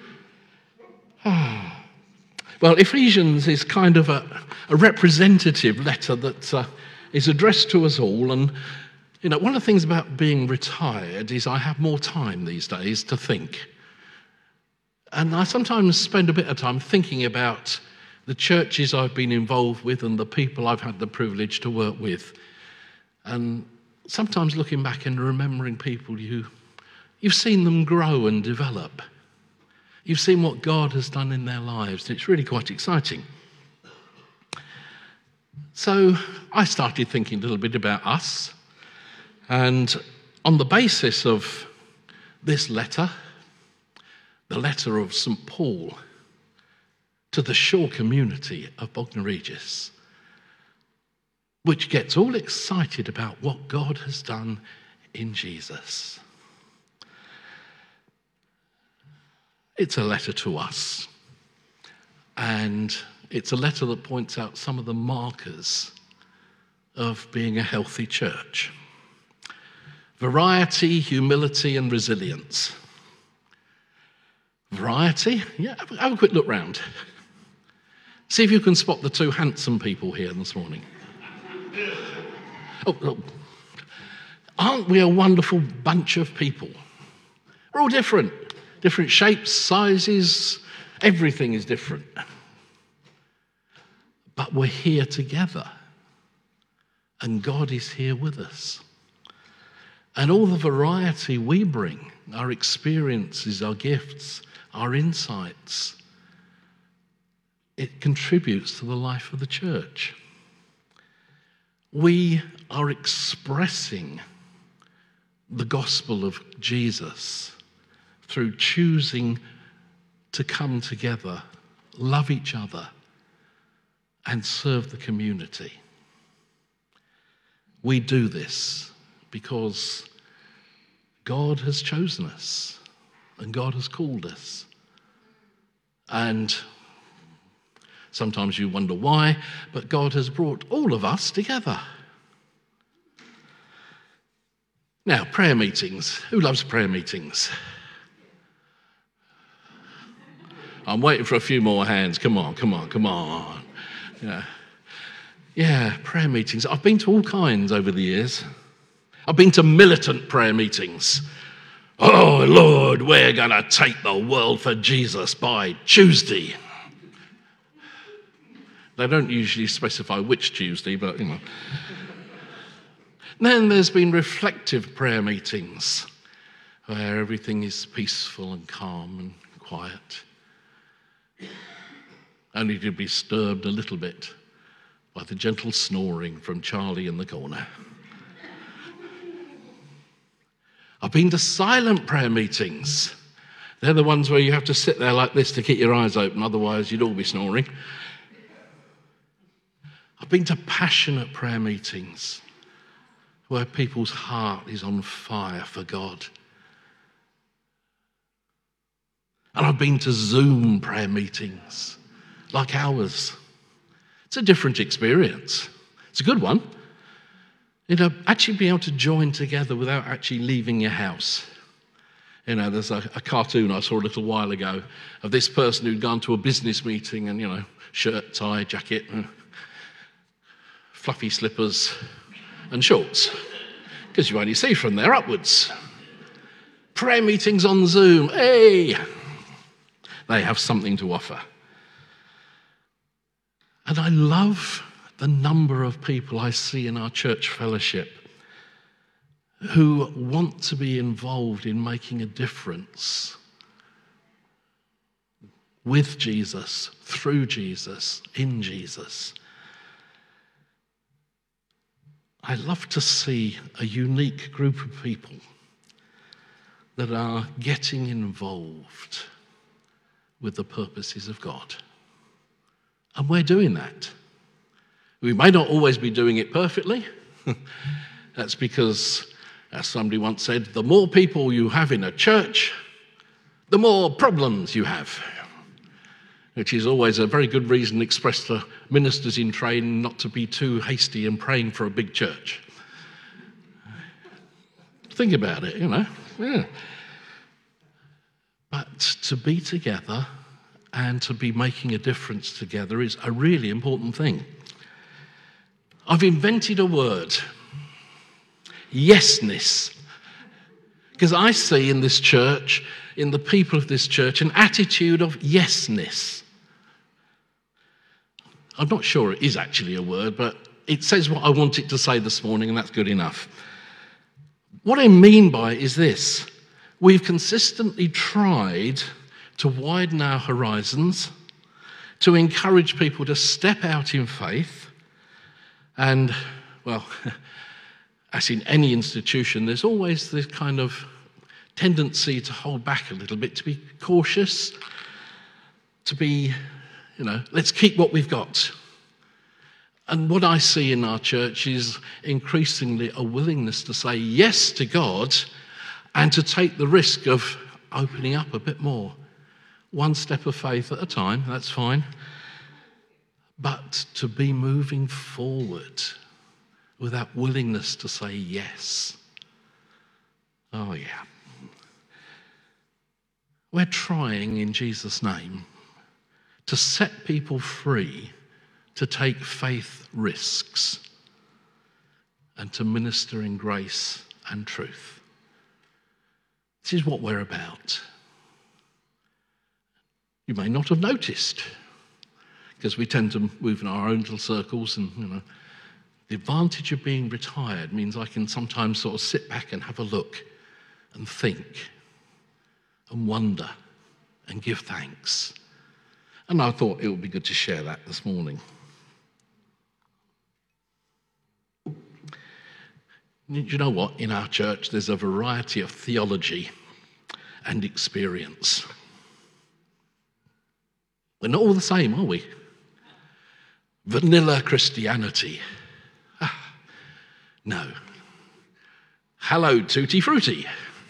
Well, Ephesians is kind of a, a representative letter that uh, is addressed to us all. And, you know, one of the things about being retired is I have more time these days to think. And I sometimes spend a bit of time thinking about the churches I've been involved with and the people I've had the privilege to work with. And sometimes looking back and remembering people you, you've seen them grow and develop. You've seen what God has done in their lives. It's really quite exciting. So I started thinking a little bit about us. And on the basis of this letter, the letter of Saint Paul to the Shore community of Bognor Regis, which gets all excited about what God has done in Jesus. It's a letter to us, and it's a letter that points out some of the markers of being a healthy church. Variety, humility, and resilience. Variety? Yeah, have a, have a quick look round. See if you can spot the two handsome people here this morning. Oh, oh. Aren't we a wonderful bunch of people? We're all different. Different shapes, sizes, everything is different. But we're here together. And God is here with us. And all the variety we bring, our experiences, our gifts, our insights, it contributes to the life of the church. We are expressing the gospel of Jesus through choosing to come together, love each other, and serve the community. We do this because God has chosen us and God has called us. And sometimes you wonder why, but God has brought all of us together. Now, prayer meetings. Who loves prayer meetings? I'm waiting for a few more hands. Come on, come on, come on. Yeah, yeah, prayer meetings. I've been to all kinds over the years. I've been to militant prayer meetings. Oh, Lord, we're going to take the world for Jesus by Tuesday. They don't usually specify which Tuesday, but, you know. Then there's been reflective prayer meetings where everything is peaceful and calm and quiet. Only to be disturbed a little bit by the gentle snoring from Charlie in the corner. I've been to silent prayer meetings. They're the ones where you have to sit there like this to keep your eyes open, otherwise you'd all be snoring. I've been to passionate prayer meetings where people's heart is on fire for God. And I've been to Zoom prayer meetings like ours. It's a different experience. It's a good one. You know, actually being able to join together without actually leaving your house. You know, there's a, a cartoon I saw a little while ago of this person who'd gone to a business meeting and, you know, shirt, tie, jacket, and fluffy slippers and shorts, because you only see from there upwards. Prayer meetings on Zoom, hey! They have something to offer. And I love the number of people I see in our church fellowship who want to be involved in making a difference with Jesus, through Jesus, in Jesus. I love to see a unique group of people that are getting involved with the purposes of God. And we're doing that. We may not always be doing it perfectly. That's because, as somebody once said, the more people you have in a church, the more problems you have. which is always a very good reason expressed to ministers in training not to be too hasty in praying for a big church. Think about it, you know. Yeah. But to be together and to be making a difference together is a really important thing. I've invented a word, yesness, because I see in this church, in the people of this church, an attitude of yesness. I'm not sure it is actually a word, but it says what I want it to say this morning, and that's good enough. What I mean by it is this. We've consistently tried to widen our horizons, to encourage people to step out in faith, and, well, as in any institution, there's always this kind of tendency to hold back a little bit, to be cautious, to be, you know, let's keep what we've got. And what I see in our church is increasingly a willingness to say yes to God and to take the risk of opening up a bit more. One step of faith at a time, that's fine. But to be moving forward with that willingness to say yes. Oh, yeah. We're trying in Jesus' name to set people free to take faith risks and to minister in grace and truth. This is what we're about. You may not have noticed, because we tend to move in our own little circles, and you know, the advantage of being retired means I can sometimes sort of sit back and have a look and think and wonder and give thanks. And I thought it would be good to share that this morning. Do you know what? In our church, there's a variety of theology and experience. We're not all the same, are we? Vanilla Christianity. Ah, no. Hello, Tutti Frutti.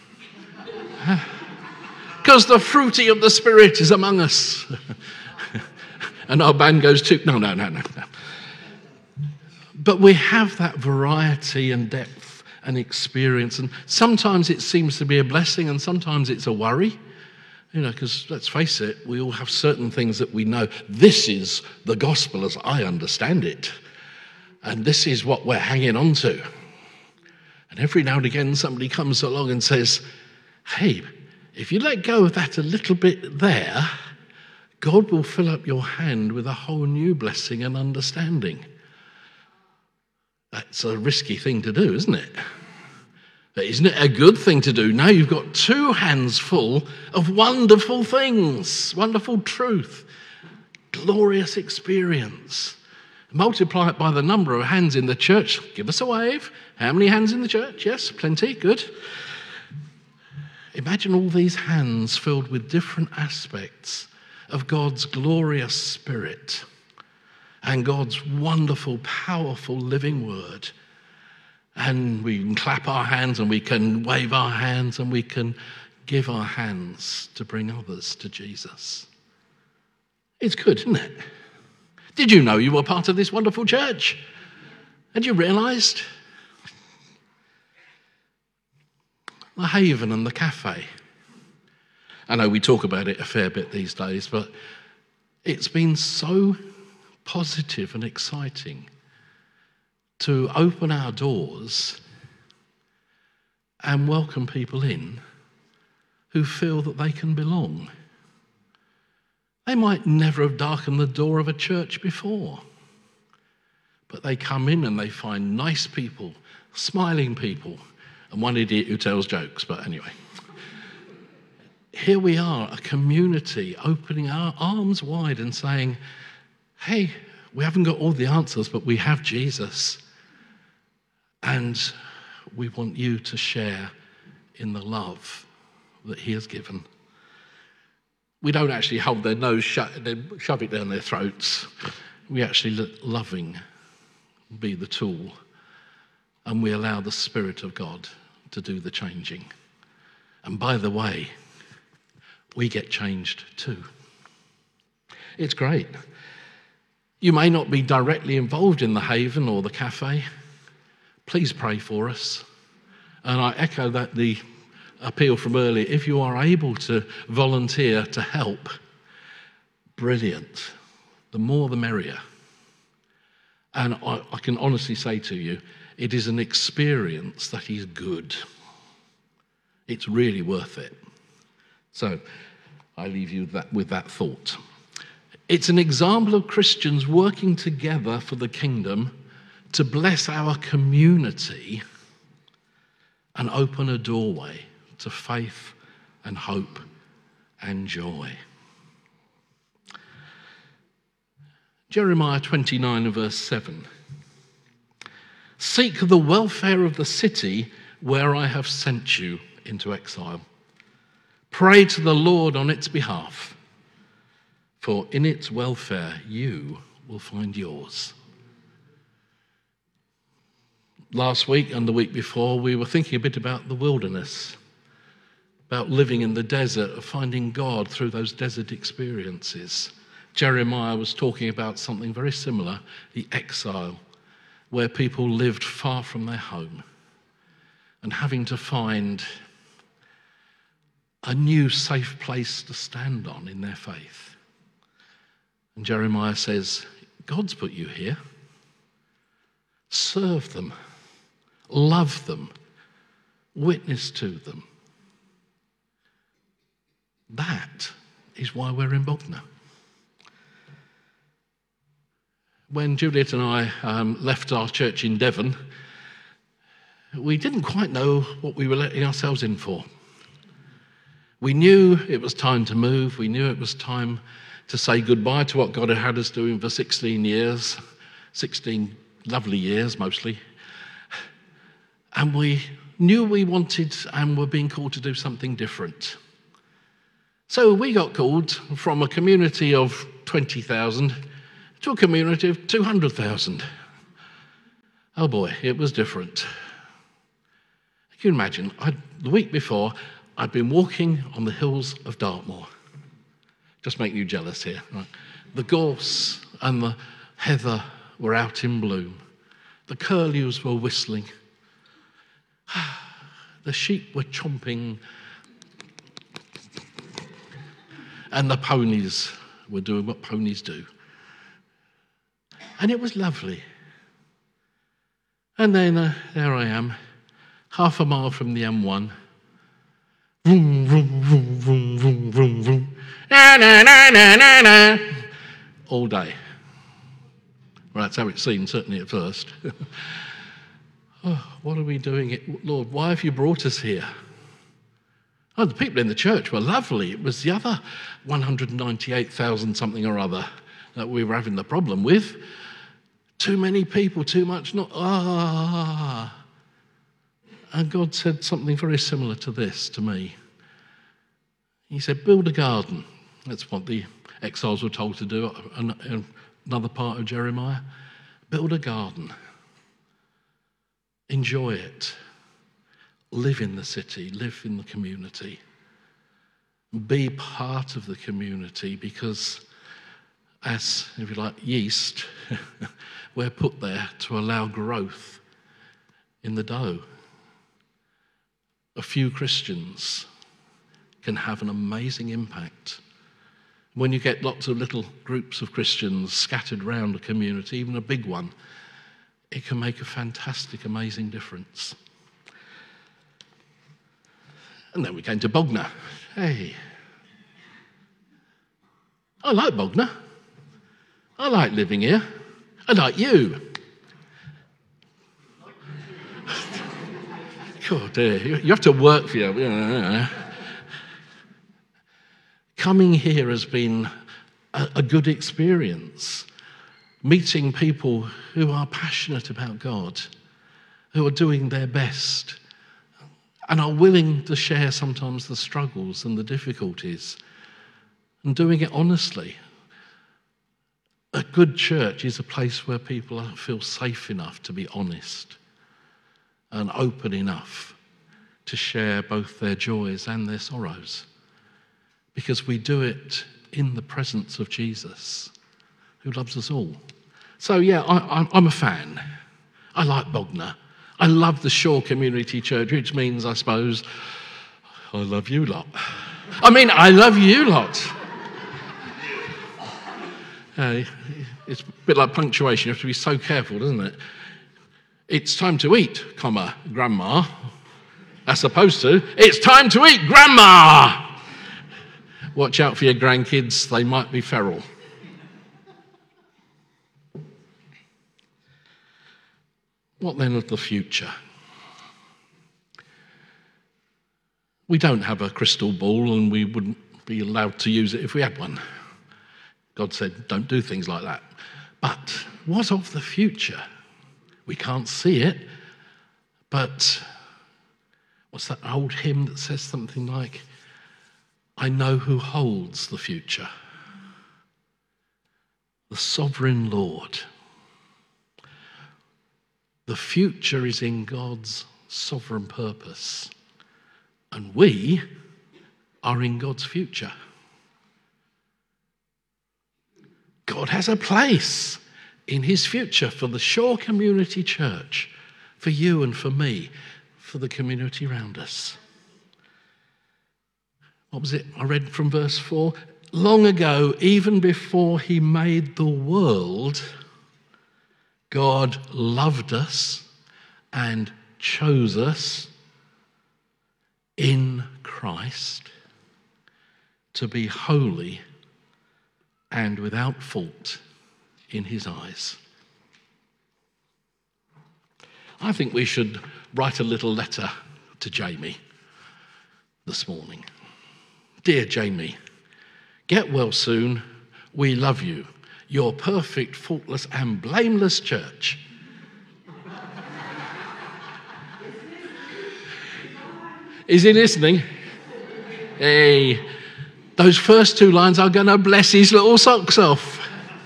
Because the fruity of the Spirit is among us. And our band goes to, no, no, no, no, no. But we have that variety and depth and experience. And sometimes it seems to be a blessing and sometimes it's a worry. You know, because let's face it, we all have certain things that we know. This is the gospel as I understand it. And this is what we're hanging on to. And every now and again, somebody comes along and says, hey, if you let go of that a little bit there, God will fill up your hand with a whole new blessing and understanding. That's a risky thing to do, isn't it? But isn't it a good thing to do? Now you've got two hands full of wonderful things, wonderful truth, glorious experience. Multiply it by the number of hands in the church. Give us a wave. How many hands in the church? Yes, plenty. Good. Imagine all these hands filled with different aspects of God's glorious Spirit and God's wonderful, powerful living word. And we can clap our hands and we can wave our hands and we can give our hands to bring others to Jesus. It's good, isn't it? Did you know you were part of this wonderful church? Had you realised? The Haven and the cafe. I know we talk about it a fair bit these days, but it's been so positive and exciting to open our doors and welcome people in who feel that they can belong. They might never have darkened the door of a church before, but they come in and they find nice people, smiling people, and one idiot who tells jokes, but anyway. Here we are, a community opening our arms wide and saying, hey, we haven't got all the answers, but we have Jesus. And we want you to share in the love that he has given. We don't actually hold their nose shut and shove it down their throats. We actually let loving be the tool. And we allow the Spirit of God to do the changing. And by the way, we get changed too. It's great. You may not be directly involved in the Haven or the cafe. Please pray for us. And I echo that the appeal from earlier. If you are able to volunteer to help, brilliant. The more the merrier. And I, I can honestly say to you, it is an experience that is good. It's really worth it. So I leave you that, with that thought. It's an example of Christians working together for the kingdom to bless our community and open a doorway to faith and hope and joy. Jeremiah twenty-nine and verse seven. Seek the welfare of the city where I have sent you into exile. Pray to the Lord on its behalf, for in its welfare you will find yours. Last week and the week before, we were thinking a bit about the wilderness, about living in the desert, of finding God through those desert experiences. Jeremiah was talking about something very similar, the exile, where people lived far from their home and having to find a new safe place to stand on in their faith. And Jeremiah says, God's put you here. Serve them, love them, witness to them. That is why we're in Bognor. When Juliet and I um, left our church in Devon, we didn't quite know what we were letting ourselves in for. We knew it was time to move. We knew it was time to say goodbye to what God had had us doing for sixteen years, sixteen lovely years mostly. And we knew we wanted and were being called to do something different. So we got called from a community of twenty thousand to a community of two hundred thousand. Oh boy, it was different. Can you imagine, I'd, the week before, I'd been walking on the hills of Dartmoor. Just making you jealous here. Right? The gorse and the heather were out in bloom. The curlews were whistling. The sheep were chomping. And the ponies were doing what ponies do. And it was lovely. And then uh, there I am, half a mile from the M one. Vroom, vroom, vroom, vroom, vroom, vroom, vroom. Na, na, na, na, na, na. All day. Well, that's how it seemed, certainly at first. Oh, what are we doing? It? Lord, why have you brought us here? Oh, the people in the church were lovely. It was the other one hundred ninety-eight thousand something or other that we were having the problem with. Too many people, too much not. Ah. And God said something very similar to this to me. He said, build a garden. That's what the exiles were told to do, another part of Jeremiah. Build a garden. Enjoy it. Live in the city, live in the community. Be part of the community, because as, if you like, yeast, we're put there to allow growth in the dough. A few Christians can have an amazing impact. When you get lots of little groups of Christians scattered around a community, even a big one, it can make a fantastic, amazing difference. And then we came to Bognor. Hey. I like Bognor. I like living here. I like you. God, dear, you have to work for you. Coming here has been a, a good experience. Meeting people who are passionate about God, who are doing their best, and are willing to share sometimes the struggles and the difficulties, and doing it honestly. A good church is a place where people feel safe enough to be honest and open enough to share both their joys and their sorrows. Because we do it in the presence of Jesus, who loves us all. So yeah, I, I'm, I'm a fan. I like Bognor. I love the Shore Community Church, which means, I suppose, I love you lot. I mean, I love you lot. Uh, it's a bit like punctuation. You have to be so careful, doesn't it? It's time to eat, comma, grandma. As opposed to, it's time to eat, grandma! Watch out for your grandkids, they might be feral. What then of the future? We don't have a crystal ball, and we wouldn't be allowed to use it if we had one. God said, don't do things like that. But what of the future? We can't see it, but what's that old hymn that says something like, I know who holds the future, the sovereign Lord. The future is in God's sovereign purpose, and we are in God's future. God has a place in his future for the Shore Community Church, for you and for me, for the community around us. What was it I read from verse four? Long ago, even before he made the world, God loved us and chose us in Christ to be holy and without fault in his eyes. I think we should write a little letter to Jamie this morning. Dear Jamie, get well soon. We love you. Your perfect, faultless and blameless church. Is he listening? Hey, those first two lines are going to bless his little socks off.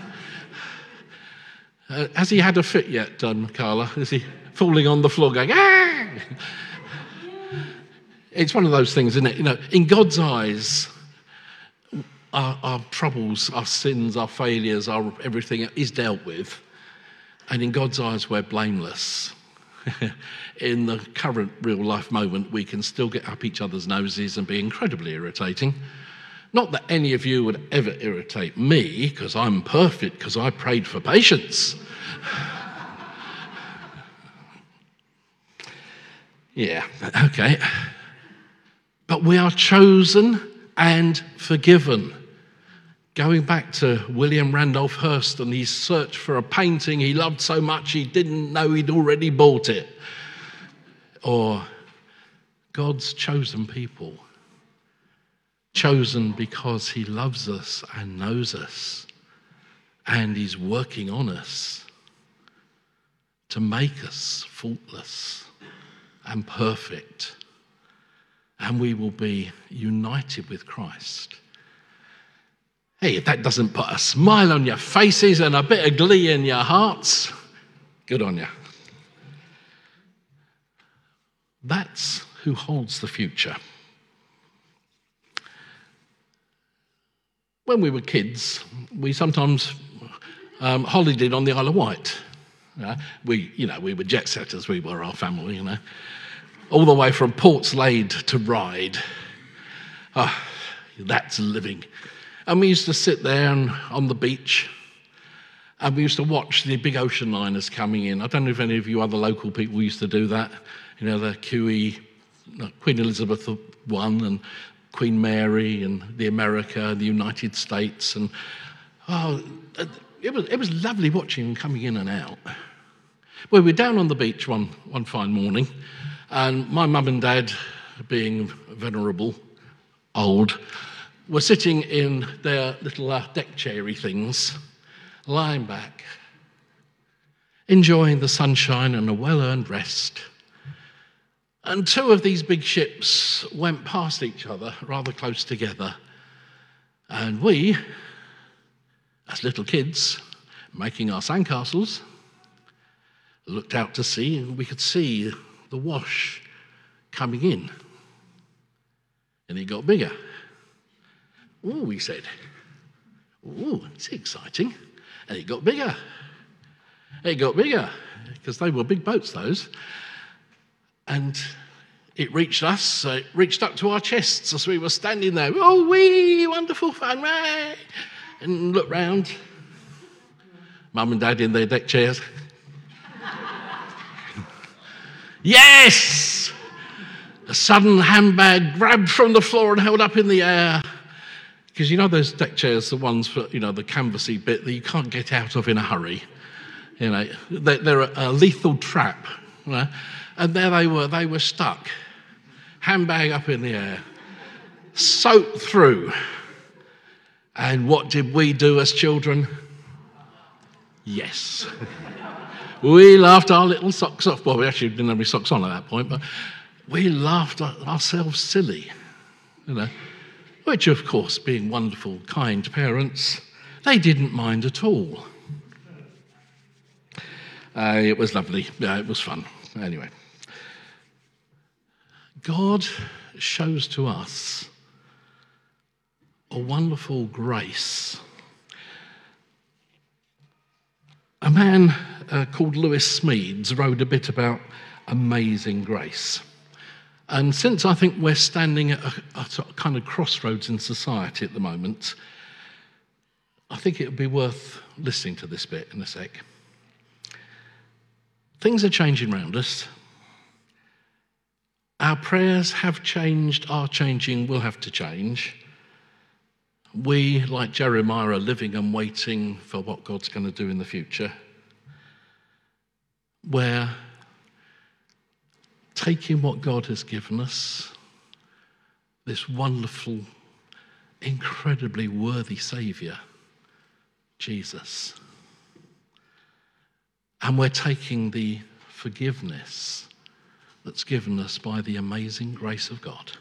Uh, has he had a fit yet, um, Carla? Is he falling on the floor going, ah? It's one of those things, isn't it? You know, in God's eyes, our, our troubles, our sins, our failures, our everything is dealt with. And in God's eyes, we're blameless. In the current real life moment, we can still get up each other's noses and be incredibly irritating. Not that any of you would ever irritate me, because I'm perfect, because I prayed for patience. Yeah, okay. But we are chosen and forgiven. Going back to William Randolph Hearst and his search for a painting he loved so much he didn't know he'd already bought it. Or God's chosen people. Chosen because he loves us and knows us and is working on us to make us faultless and perfect. And we will be united with Christ. Hey, if that doesn't put a smile on your faces and a bit of glee in your hearts, good on you. That's who holds the future. When we were kids, we sometimes um, holidayed on the Isle of Wight. Uh, we, you know, we were jet setters. We were our family, you know, all the way from Portslade to Ryde. Oh, that's living. And we used to sit there and, on the beach, and we used to watch the big ocean liners coming in. I don't know if any of you other local people used to do that. You know, the Q E, Queen Elizabeth the First, and Queen Mary, and the America, the United States, and oh, it was it was lovely watching them coming in and out. Well, we were down on the beach one one fine morning, and my mum and dad, being venerable, old, were sitting in their little uh, deck chairy things, lying back, enjoying the sunshine and a well-earned rest. And two of these big ships went past each other, rather close together. And we, as little kids, making our sandcastles, looked out to sea, and we could see the wash coming in. And it got bigger. Oh, we said, Ooh, it's exciting. And it got bigger. It got bigger, because they were big boats, those. And it reached us, so it reached up to our chests as we were standing there. Oh, wee, wonderful fun, right? And looked round. Mum and Dad in their deck chairs. Yes! A sudden handbag grabbed from the floor and held up in the air. Because you know those deck chairs, the ones for, you know, the canvassy bit that you can't get out of in a hurry. You know, they're, they're a, a lethal trap. You know? And there they were, they were stuck. Handbag up in the air. Soaked through. And what did we do as children? Yes. We laughed our little socks off. Well, we actually didn't have any socks on at that point, but we laughed ourselves silly. You know. Which, of course, being wonderful, kind parents, they didn't mind at all. Uh, it was lovely. Yeah, it was fun. Anyway. God shows to us a wonderful grace. A man uh, called Lewis Smeads wrote a bit about amazing grace. And since I think we're standing at a, at a kind of crossroads in society at the moment, I think it would be worth listening to this bit in a sec. Things are changing around us. Our prayers have changed, are changing, will have to change. We, like Jeremiah, are living and waiting for what God's going to do in the future. Where taking what God has given us, this wonderful, incredibly worthy Saviour, Jesus, and we're taking the forgiveness that's given us by the amazing grace of God.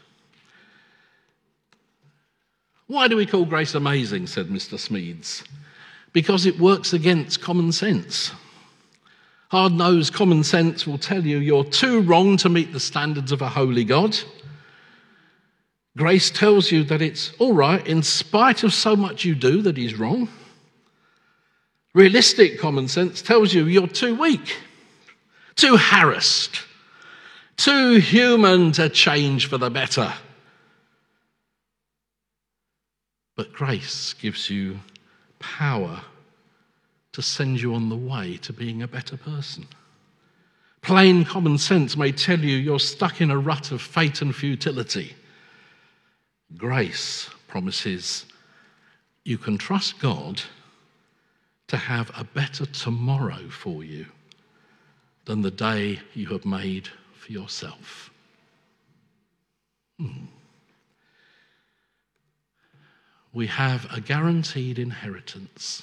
Why do we call grace amazing, said Mister Smeads? Because it works against common sense. Hard-nosed common sense will tell you you're too wrong to meet the standards of a holy God. Grace tells you that it's all right in spite of so much you do that is wrong. Realistic common sense tells you you're too weak, too harassed, too human to change for the better. But grace gives you power to send you on the way to being a better person. Plain common sense may tell you you're stuck in a rut of fate and futility. Grace promises you can trust God to have a better tomorrow for you than the day you have made for yourself. Hmm. We have a guaranteed inheritance.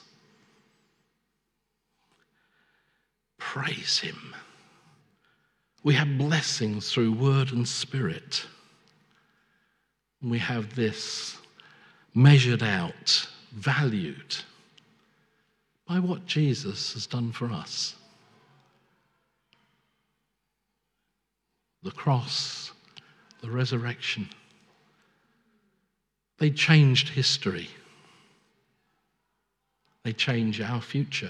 Praise him. We have blessings through word and spirit. We have this measured out, valued by what Jesus has done for us. The cross, the resurrection, they changed history. They change our future.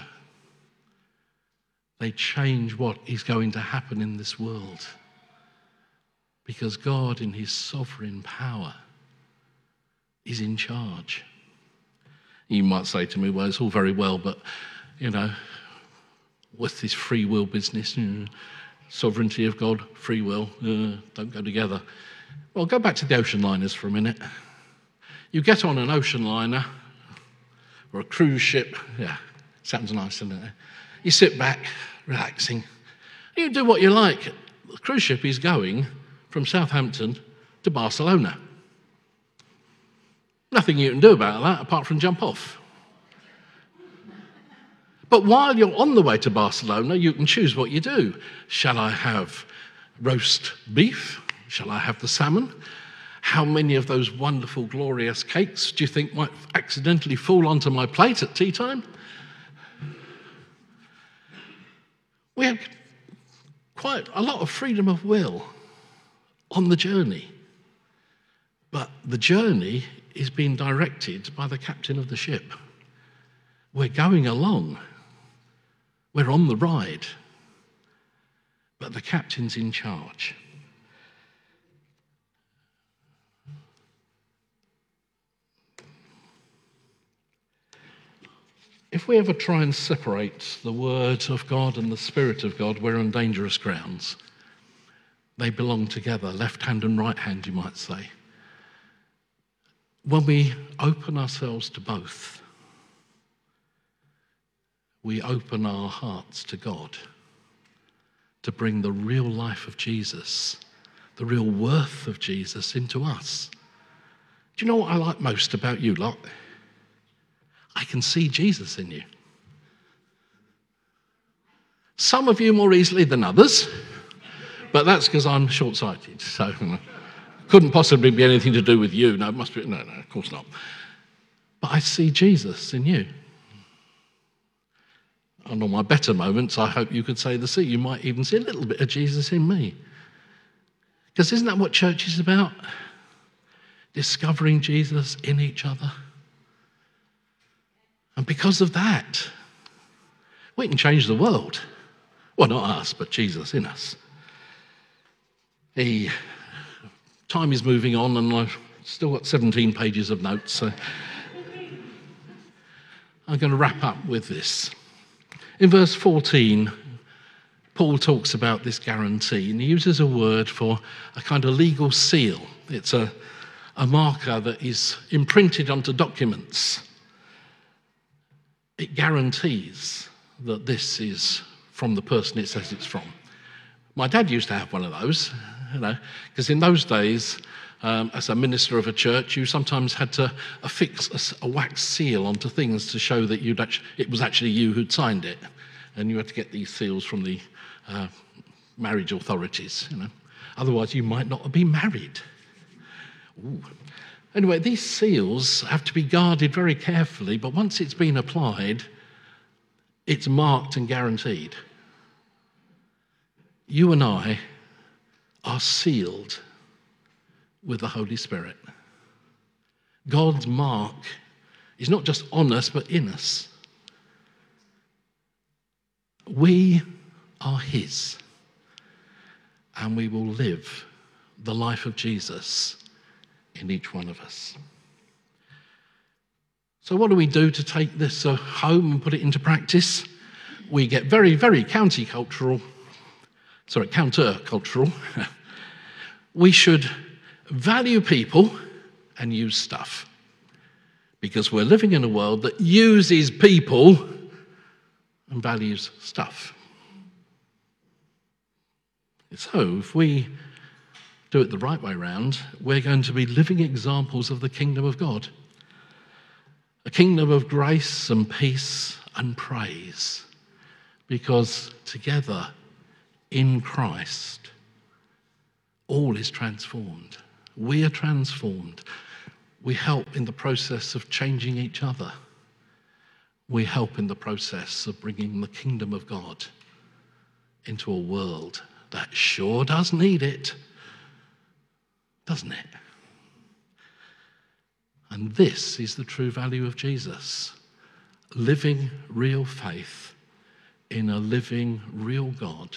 They change what is going to happen in this world. Because God, in his sovereign power, is in charge. You might say to me, well, it's all very well, but, you know, what's this free will business? Mm, sovereignty of God, free will, uh, don't go together. Well, go back to the ocean liners for a minute. You get on an ocean liner or a cruise ship. Yeah, sounds nice, doesn't it? You sit back, relaxing. You do what you like. The cruise ship is going from Southampton to Barcelona. Nothing you can do about that apart from jump off. But while you're on the way to Barcelona, you can choose what you do. Shall I have roast beef? Shall I have the salmon? How many of those wonderful, glorious cakes do you think might accidentally fall onto my plate at tea time? We have quite a lot of freedom of will on the journey. But the journey is being directed by the captain of the ship. We're going along. We're on the ride. But the captain's in charge. If we ever try and separate the Word of God and the Spirit of God, we're on dangerous grounds. They belong together, left hand and right hand, you might say. When we open ourselves to both, we open our hearts to God to bring the real life of Jesus, the real worth of Jesus into us. Do you know what I like most about you lot? I can see Jesus in you. Some of you more easily than others, but that's because I'm short-sighted, so you know, couldn't possibly be anything to do with you. No, it must be, no, no, of course not. But I see Jesus in you. And on my better moments, I hope you could say the same. You might even see a little bit of Jesus in me. Because isn't that what church is about? Discovering Jesus in each other. And because of that, we can change the world. Well, not us, but Jesus in us. He, time is moving on, and I've still got seventeen pages of notes, so I'm going to wrap up with this. In verse fourteen, Paul talks about this guarantee, and he uses a word for a kind of legal seal. It's a, a marker that is imprinted onto documents. It guarantees that this is from the person it says it's from. My dad used to have one of those, you know, because in those days, um, as a minister of a church, you sometimes had to affix a, a wax seal onto things to show that you'd actually, it was actually you who'd signed it. And you had to get these seals from the uh, marriage authorities, you know. Otherwise, you might not have been married. Ooh. Anyway, these seals have to be guarded very carefully, but once it's been applied, it's marked and guaranteed. You and I are sealed with the Holy Spirit. God's mark is not just on us, but in us. We are his, and we will live the life of Jesus in each one of us. So what do we do to take this uh, home and put it into practice? We get very, very counter-cultural, sorry, counter-cultural. We should value people and use stuff, because we're living in a world that uses people and values stuff. So if we do it the right way round, we're going to be living examples of the kingdom of God. A kingdom of grace and peace and praise, because together in Christ, all is transformed. We are transformed. We help in the process of changing each other. We help in the process of bringing the kingdom of God into a world that sure does need it, doesn't it? And this is the true value of Jesus. Living real faith in a living real God.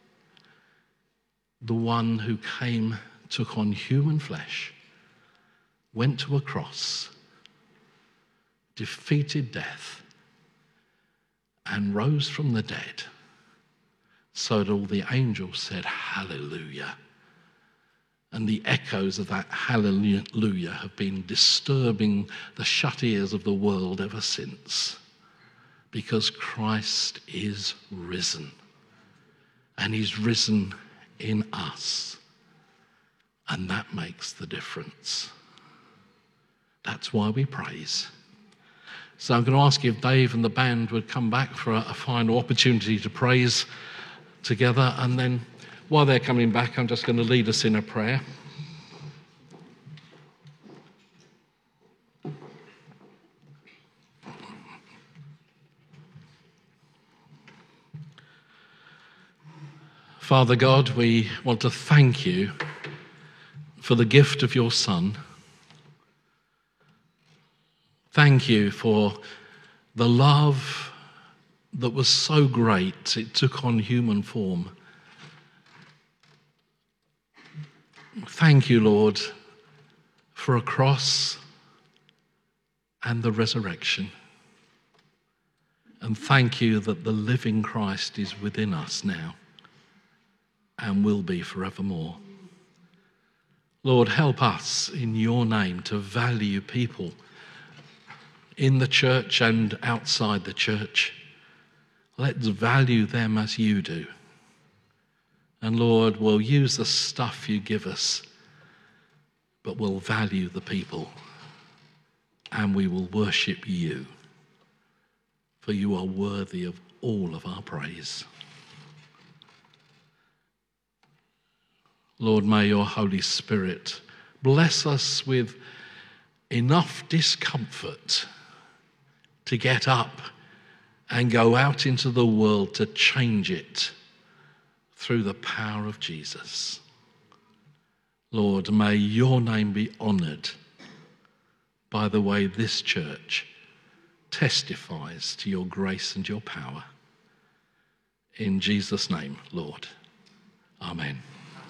The one who came, took on human flesh, went to a cross, defeated death, and rose from the dead, so that all the angels said, hallelujah. And the echoes of that hallelujah have been disturbing the shut ears of the world ever since, because Christ is risen, and he's risen in us, and that makes the difference. That's why we praise. So I'm going to ask if Dave and the band would come back for a, a final opportunity to praise together, and then while they're coming back, I'm just going to lead us in a prayer. Father God, we want to thank you for the gift of your Son. Thank you for the love that was so great, it took on human form. Thank you, Lord, for a cross and the resurrection. And thank you that the living Christ is within us now and will be forevermore. Lord, help us in your name to value people in the church and outside the church. Let's value them as you do. And Lord, we'll use the stuff you give us, but we'll value the people and we will worship you, for you are worthy of all of our praise. Lord, may your Holy Spirit bless us with enough discomfort to get up and go out into the world to change it through the power of Jesus. Lord, may your name be honoured by the way this church testifies to your grace and your power. In Jesus' name, Lord. Amen.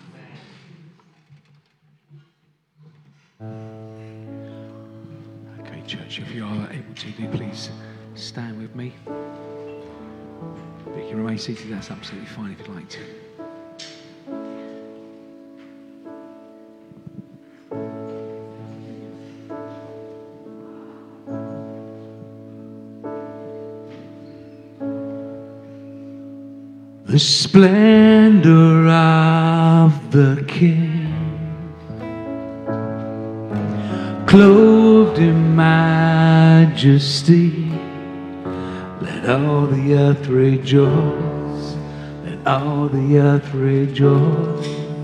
Okay, church, if you are able to, do please stand with me. But you can remain seated, that's absolutely fine if you'd like to. The splendor of the King, clothed in majesty, let all the earth rejoice, let all the earth rejoice.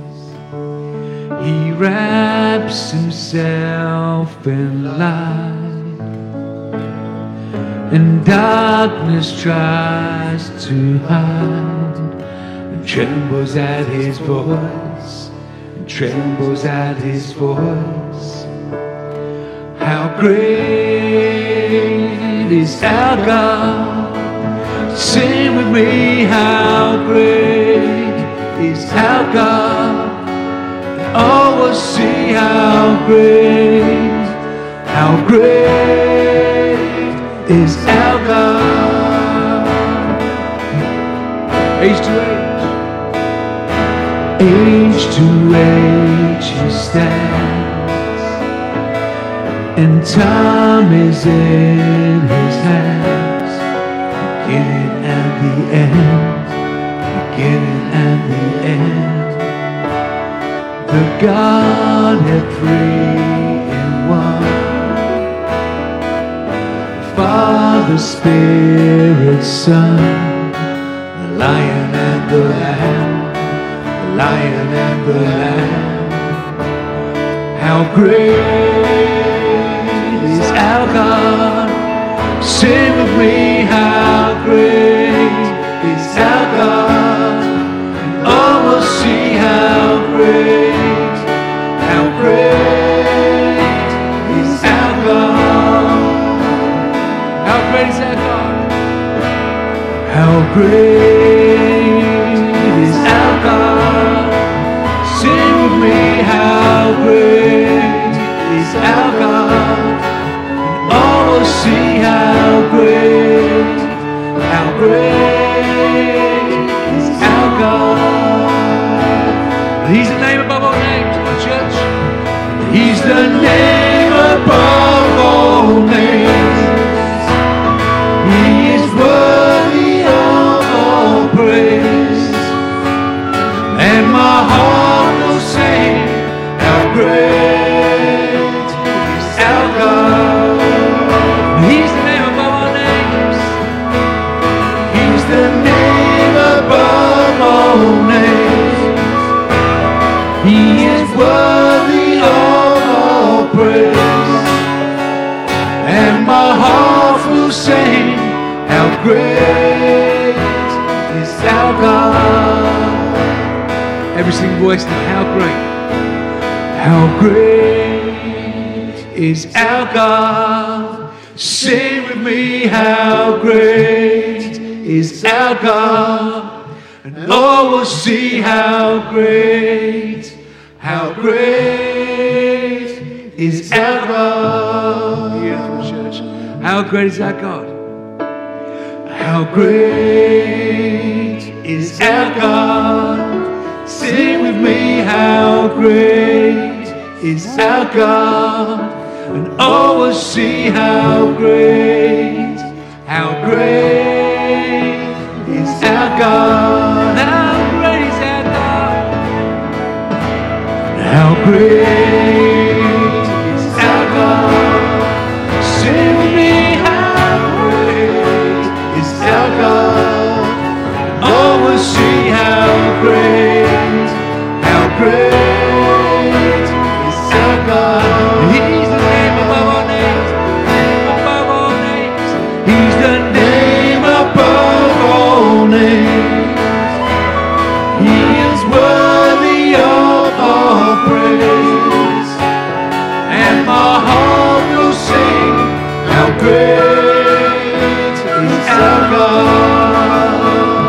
He wraps himself in light, and darkness tries to hide, and trembles at his voice, and trembles at his voice. How great is our God? Sing with me, how great is our God? And all will see how great, how great is our God. Age to age, age to age he stands, and time is in his hands. Beginning and the end, beginning and the end. The Godhead three in one. Father, Spirit, Son, the Lion and the Lamb, the Lion and the Lamb. How great is our God? Sing with me, how great is our God? And all will see how great, how great is our God. How great is our God? How great is our God? Sing with me, how great is our God? And all will see how great, how great is our God. He's the name above all names, my church. He's the name above all names. He is worthy of all praise, and my heart will sing, how great is our God. He's the name above all names. He's the name above all names. He is worthy of all praise, and my heart will sing, how great is our God. Every single voice now, how great, how great is our God. Sing with me. me how great is our God, and all will see how great, how great is our God. Beautiful church. How great is our God? How great is our God? Sing with me, how great is our God, and all will see how great, how great is our God. How great is our God? How great is our God? Sing with me, how great is our God. All will see how great, how great is our God. He's the name above all names, above all names. He's the name above all names. He is worthy of all praise, and my heart will sing, how great is our God.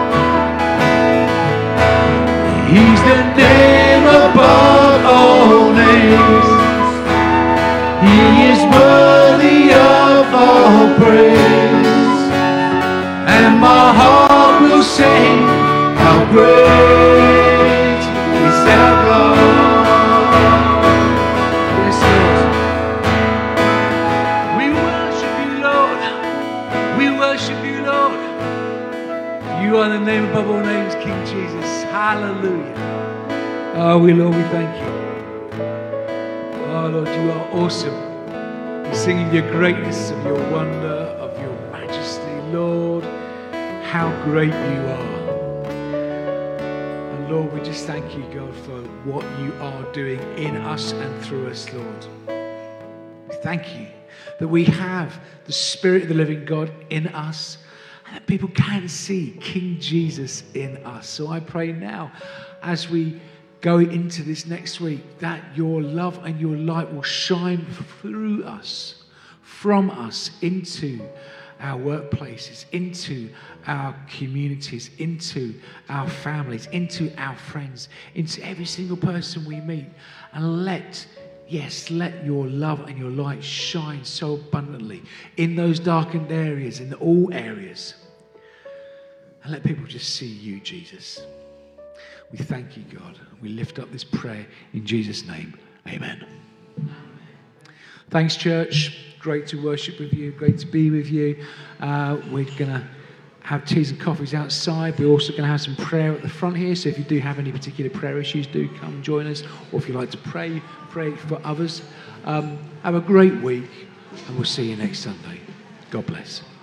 He's the name above all names. He is worthy of all praise, and my heart will sing, how great is our God. Yes, Lord. We worship you, Lord. We worship you, Lord. You are the name above all names, King Jesus. Hallelujah. Oh, we, Lord, we thank you. Oh, Lord, you are awesome. We're singing your greatness, of your wonder, of your majesty. Lord, how great you are. And Lord, we just thank you, God, for what you are doing in us and through us, Lord. We thank you that we have the Spirit of the living God in us, and that people can see King Jesus in us. So I pray now, as we go into this next week, that your love and your light will shine through us, from us, into our workplaces, into our communities, into our families, into our friends, into every single person we meet. And let, yes, let your love and your light shine so abundantly in those darkened areas, in all areas. And let people just see you, Jesus. We thank you, God. We lift up this prayer in Jesus' name. Amen. Thanks, church. Great to worship with you. Great to be with you. Uh, we're going to have teas and coffees outside. We're also going to have some prayer at the front here. So if you do have any particular prayer issues, do come and join us. Or if you'd like to pray, pray for others. Um, have a great week, and we'll see you next Sunday. God bless.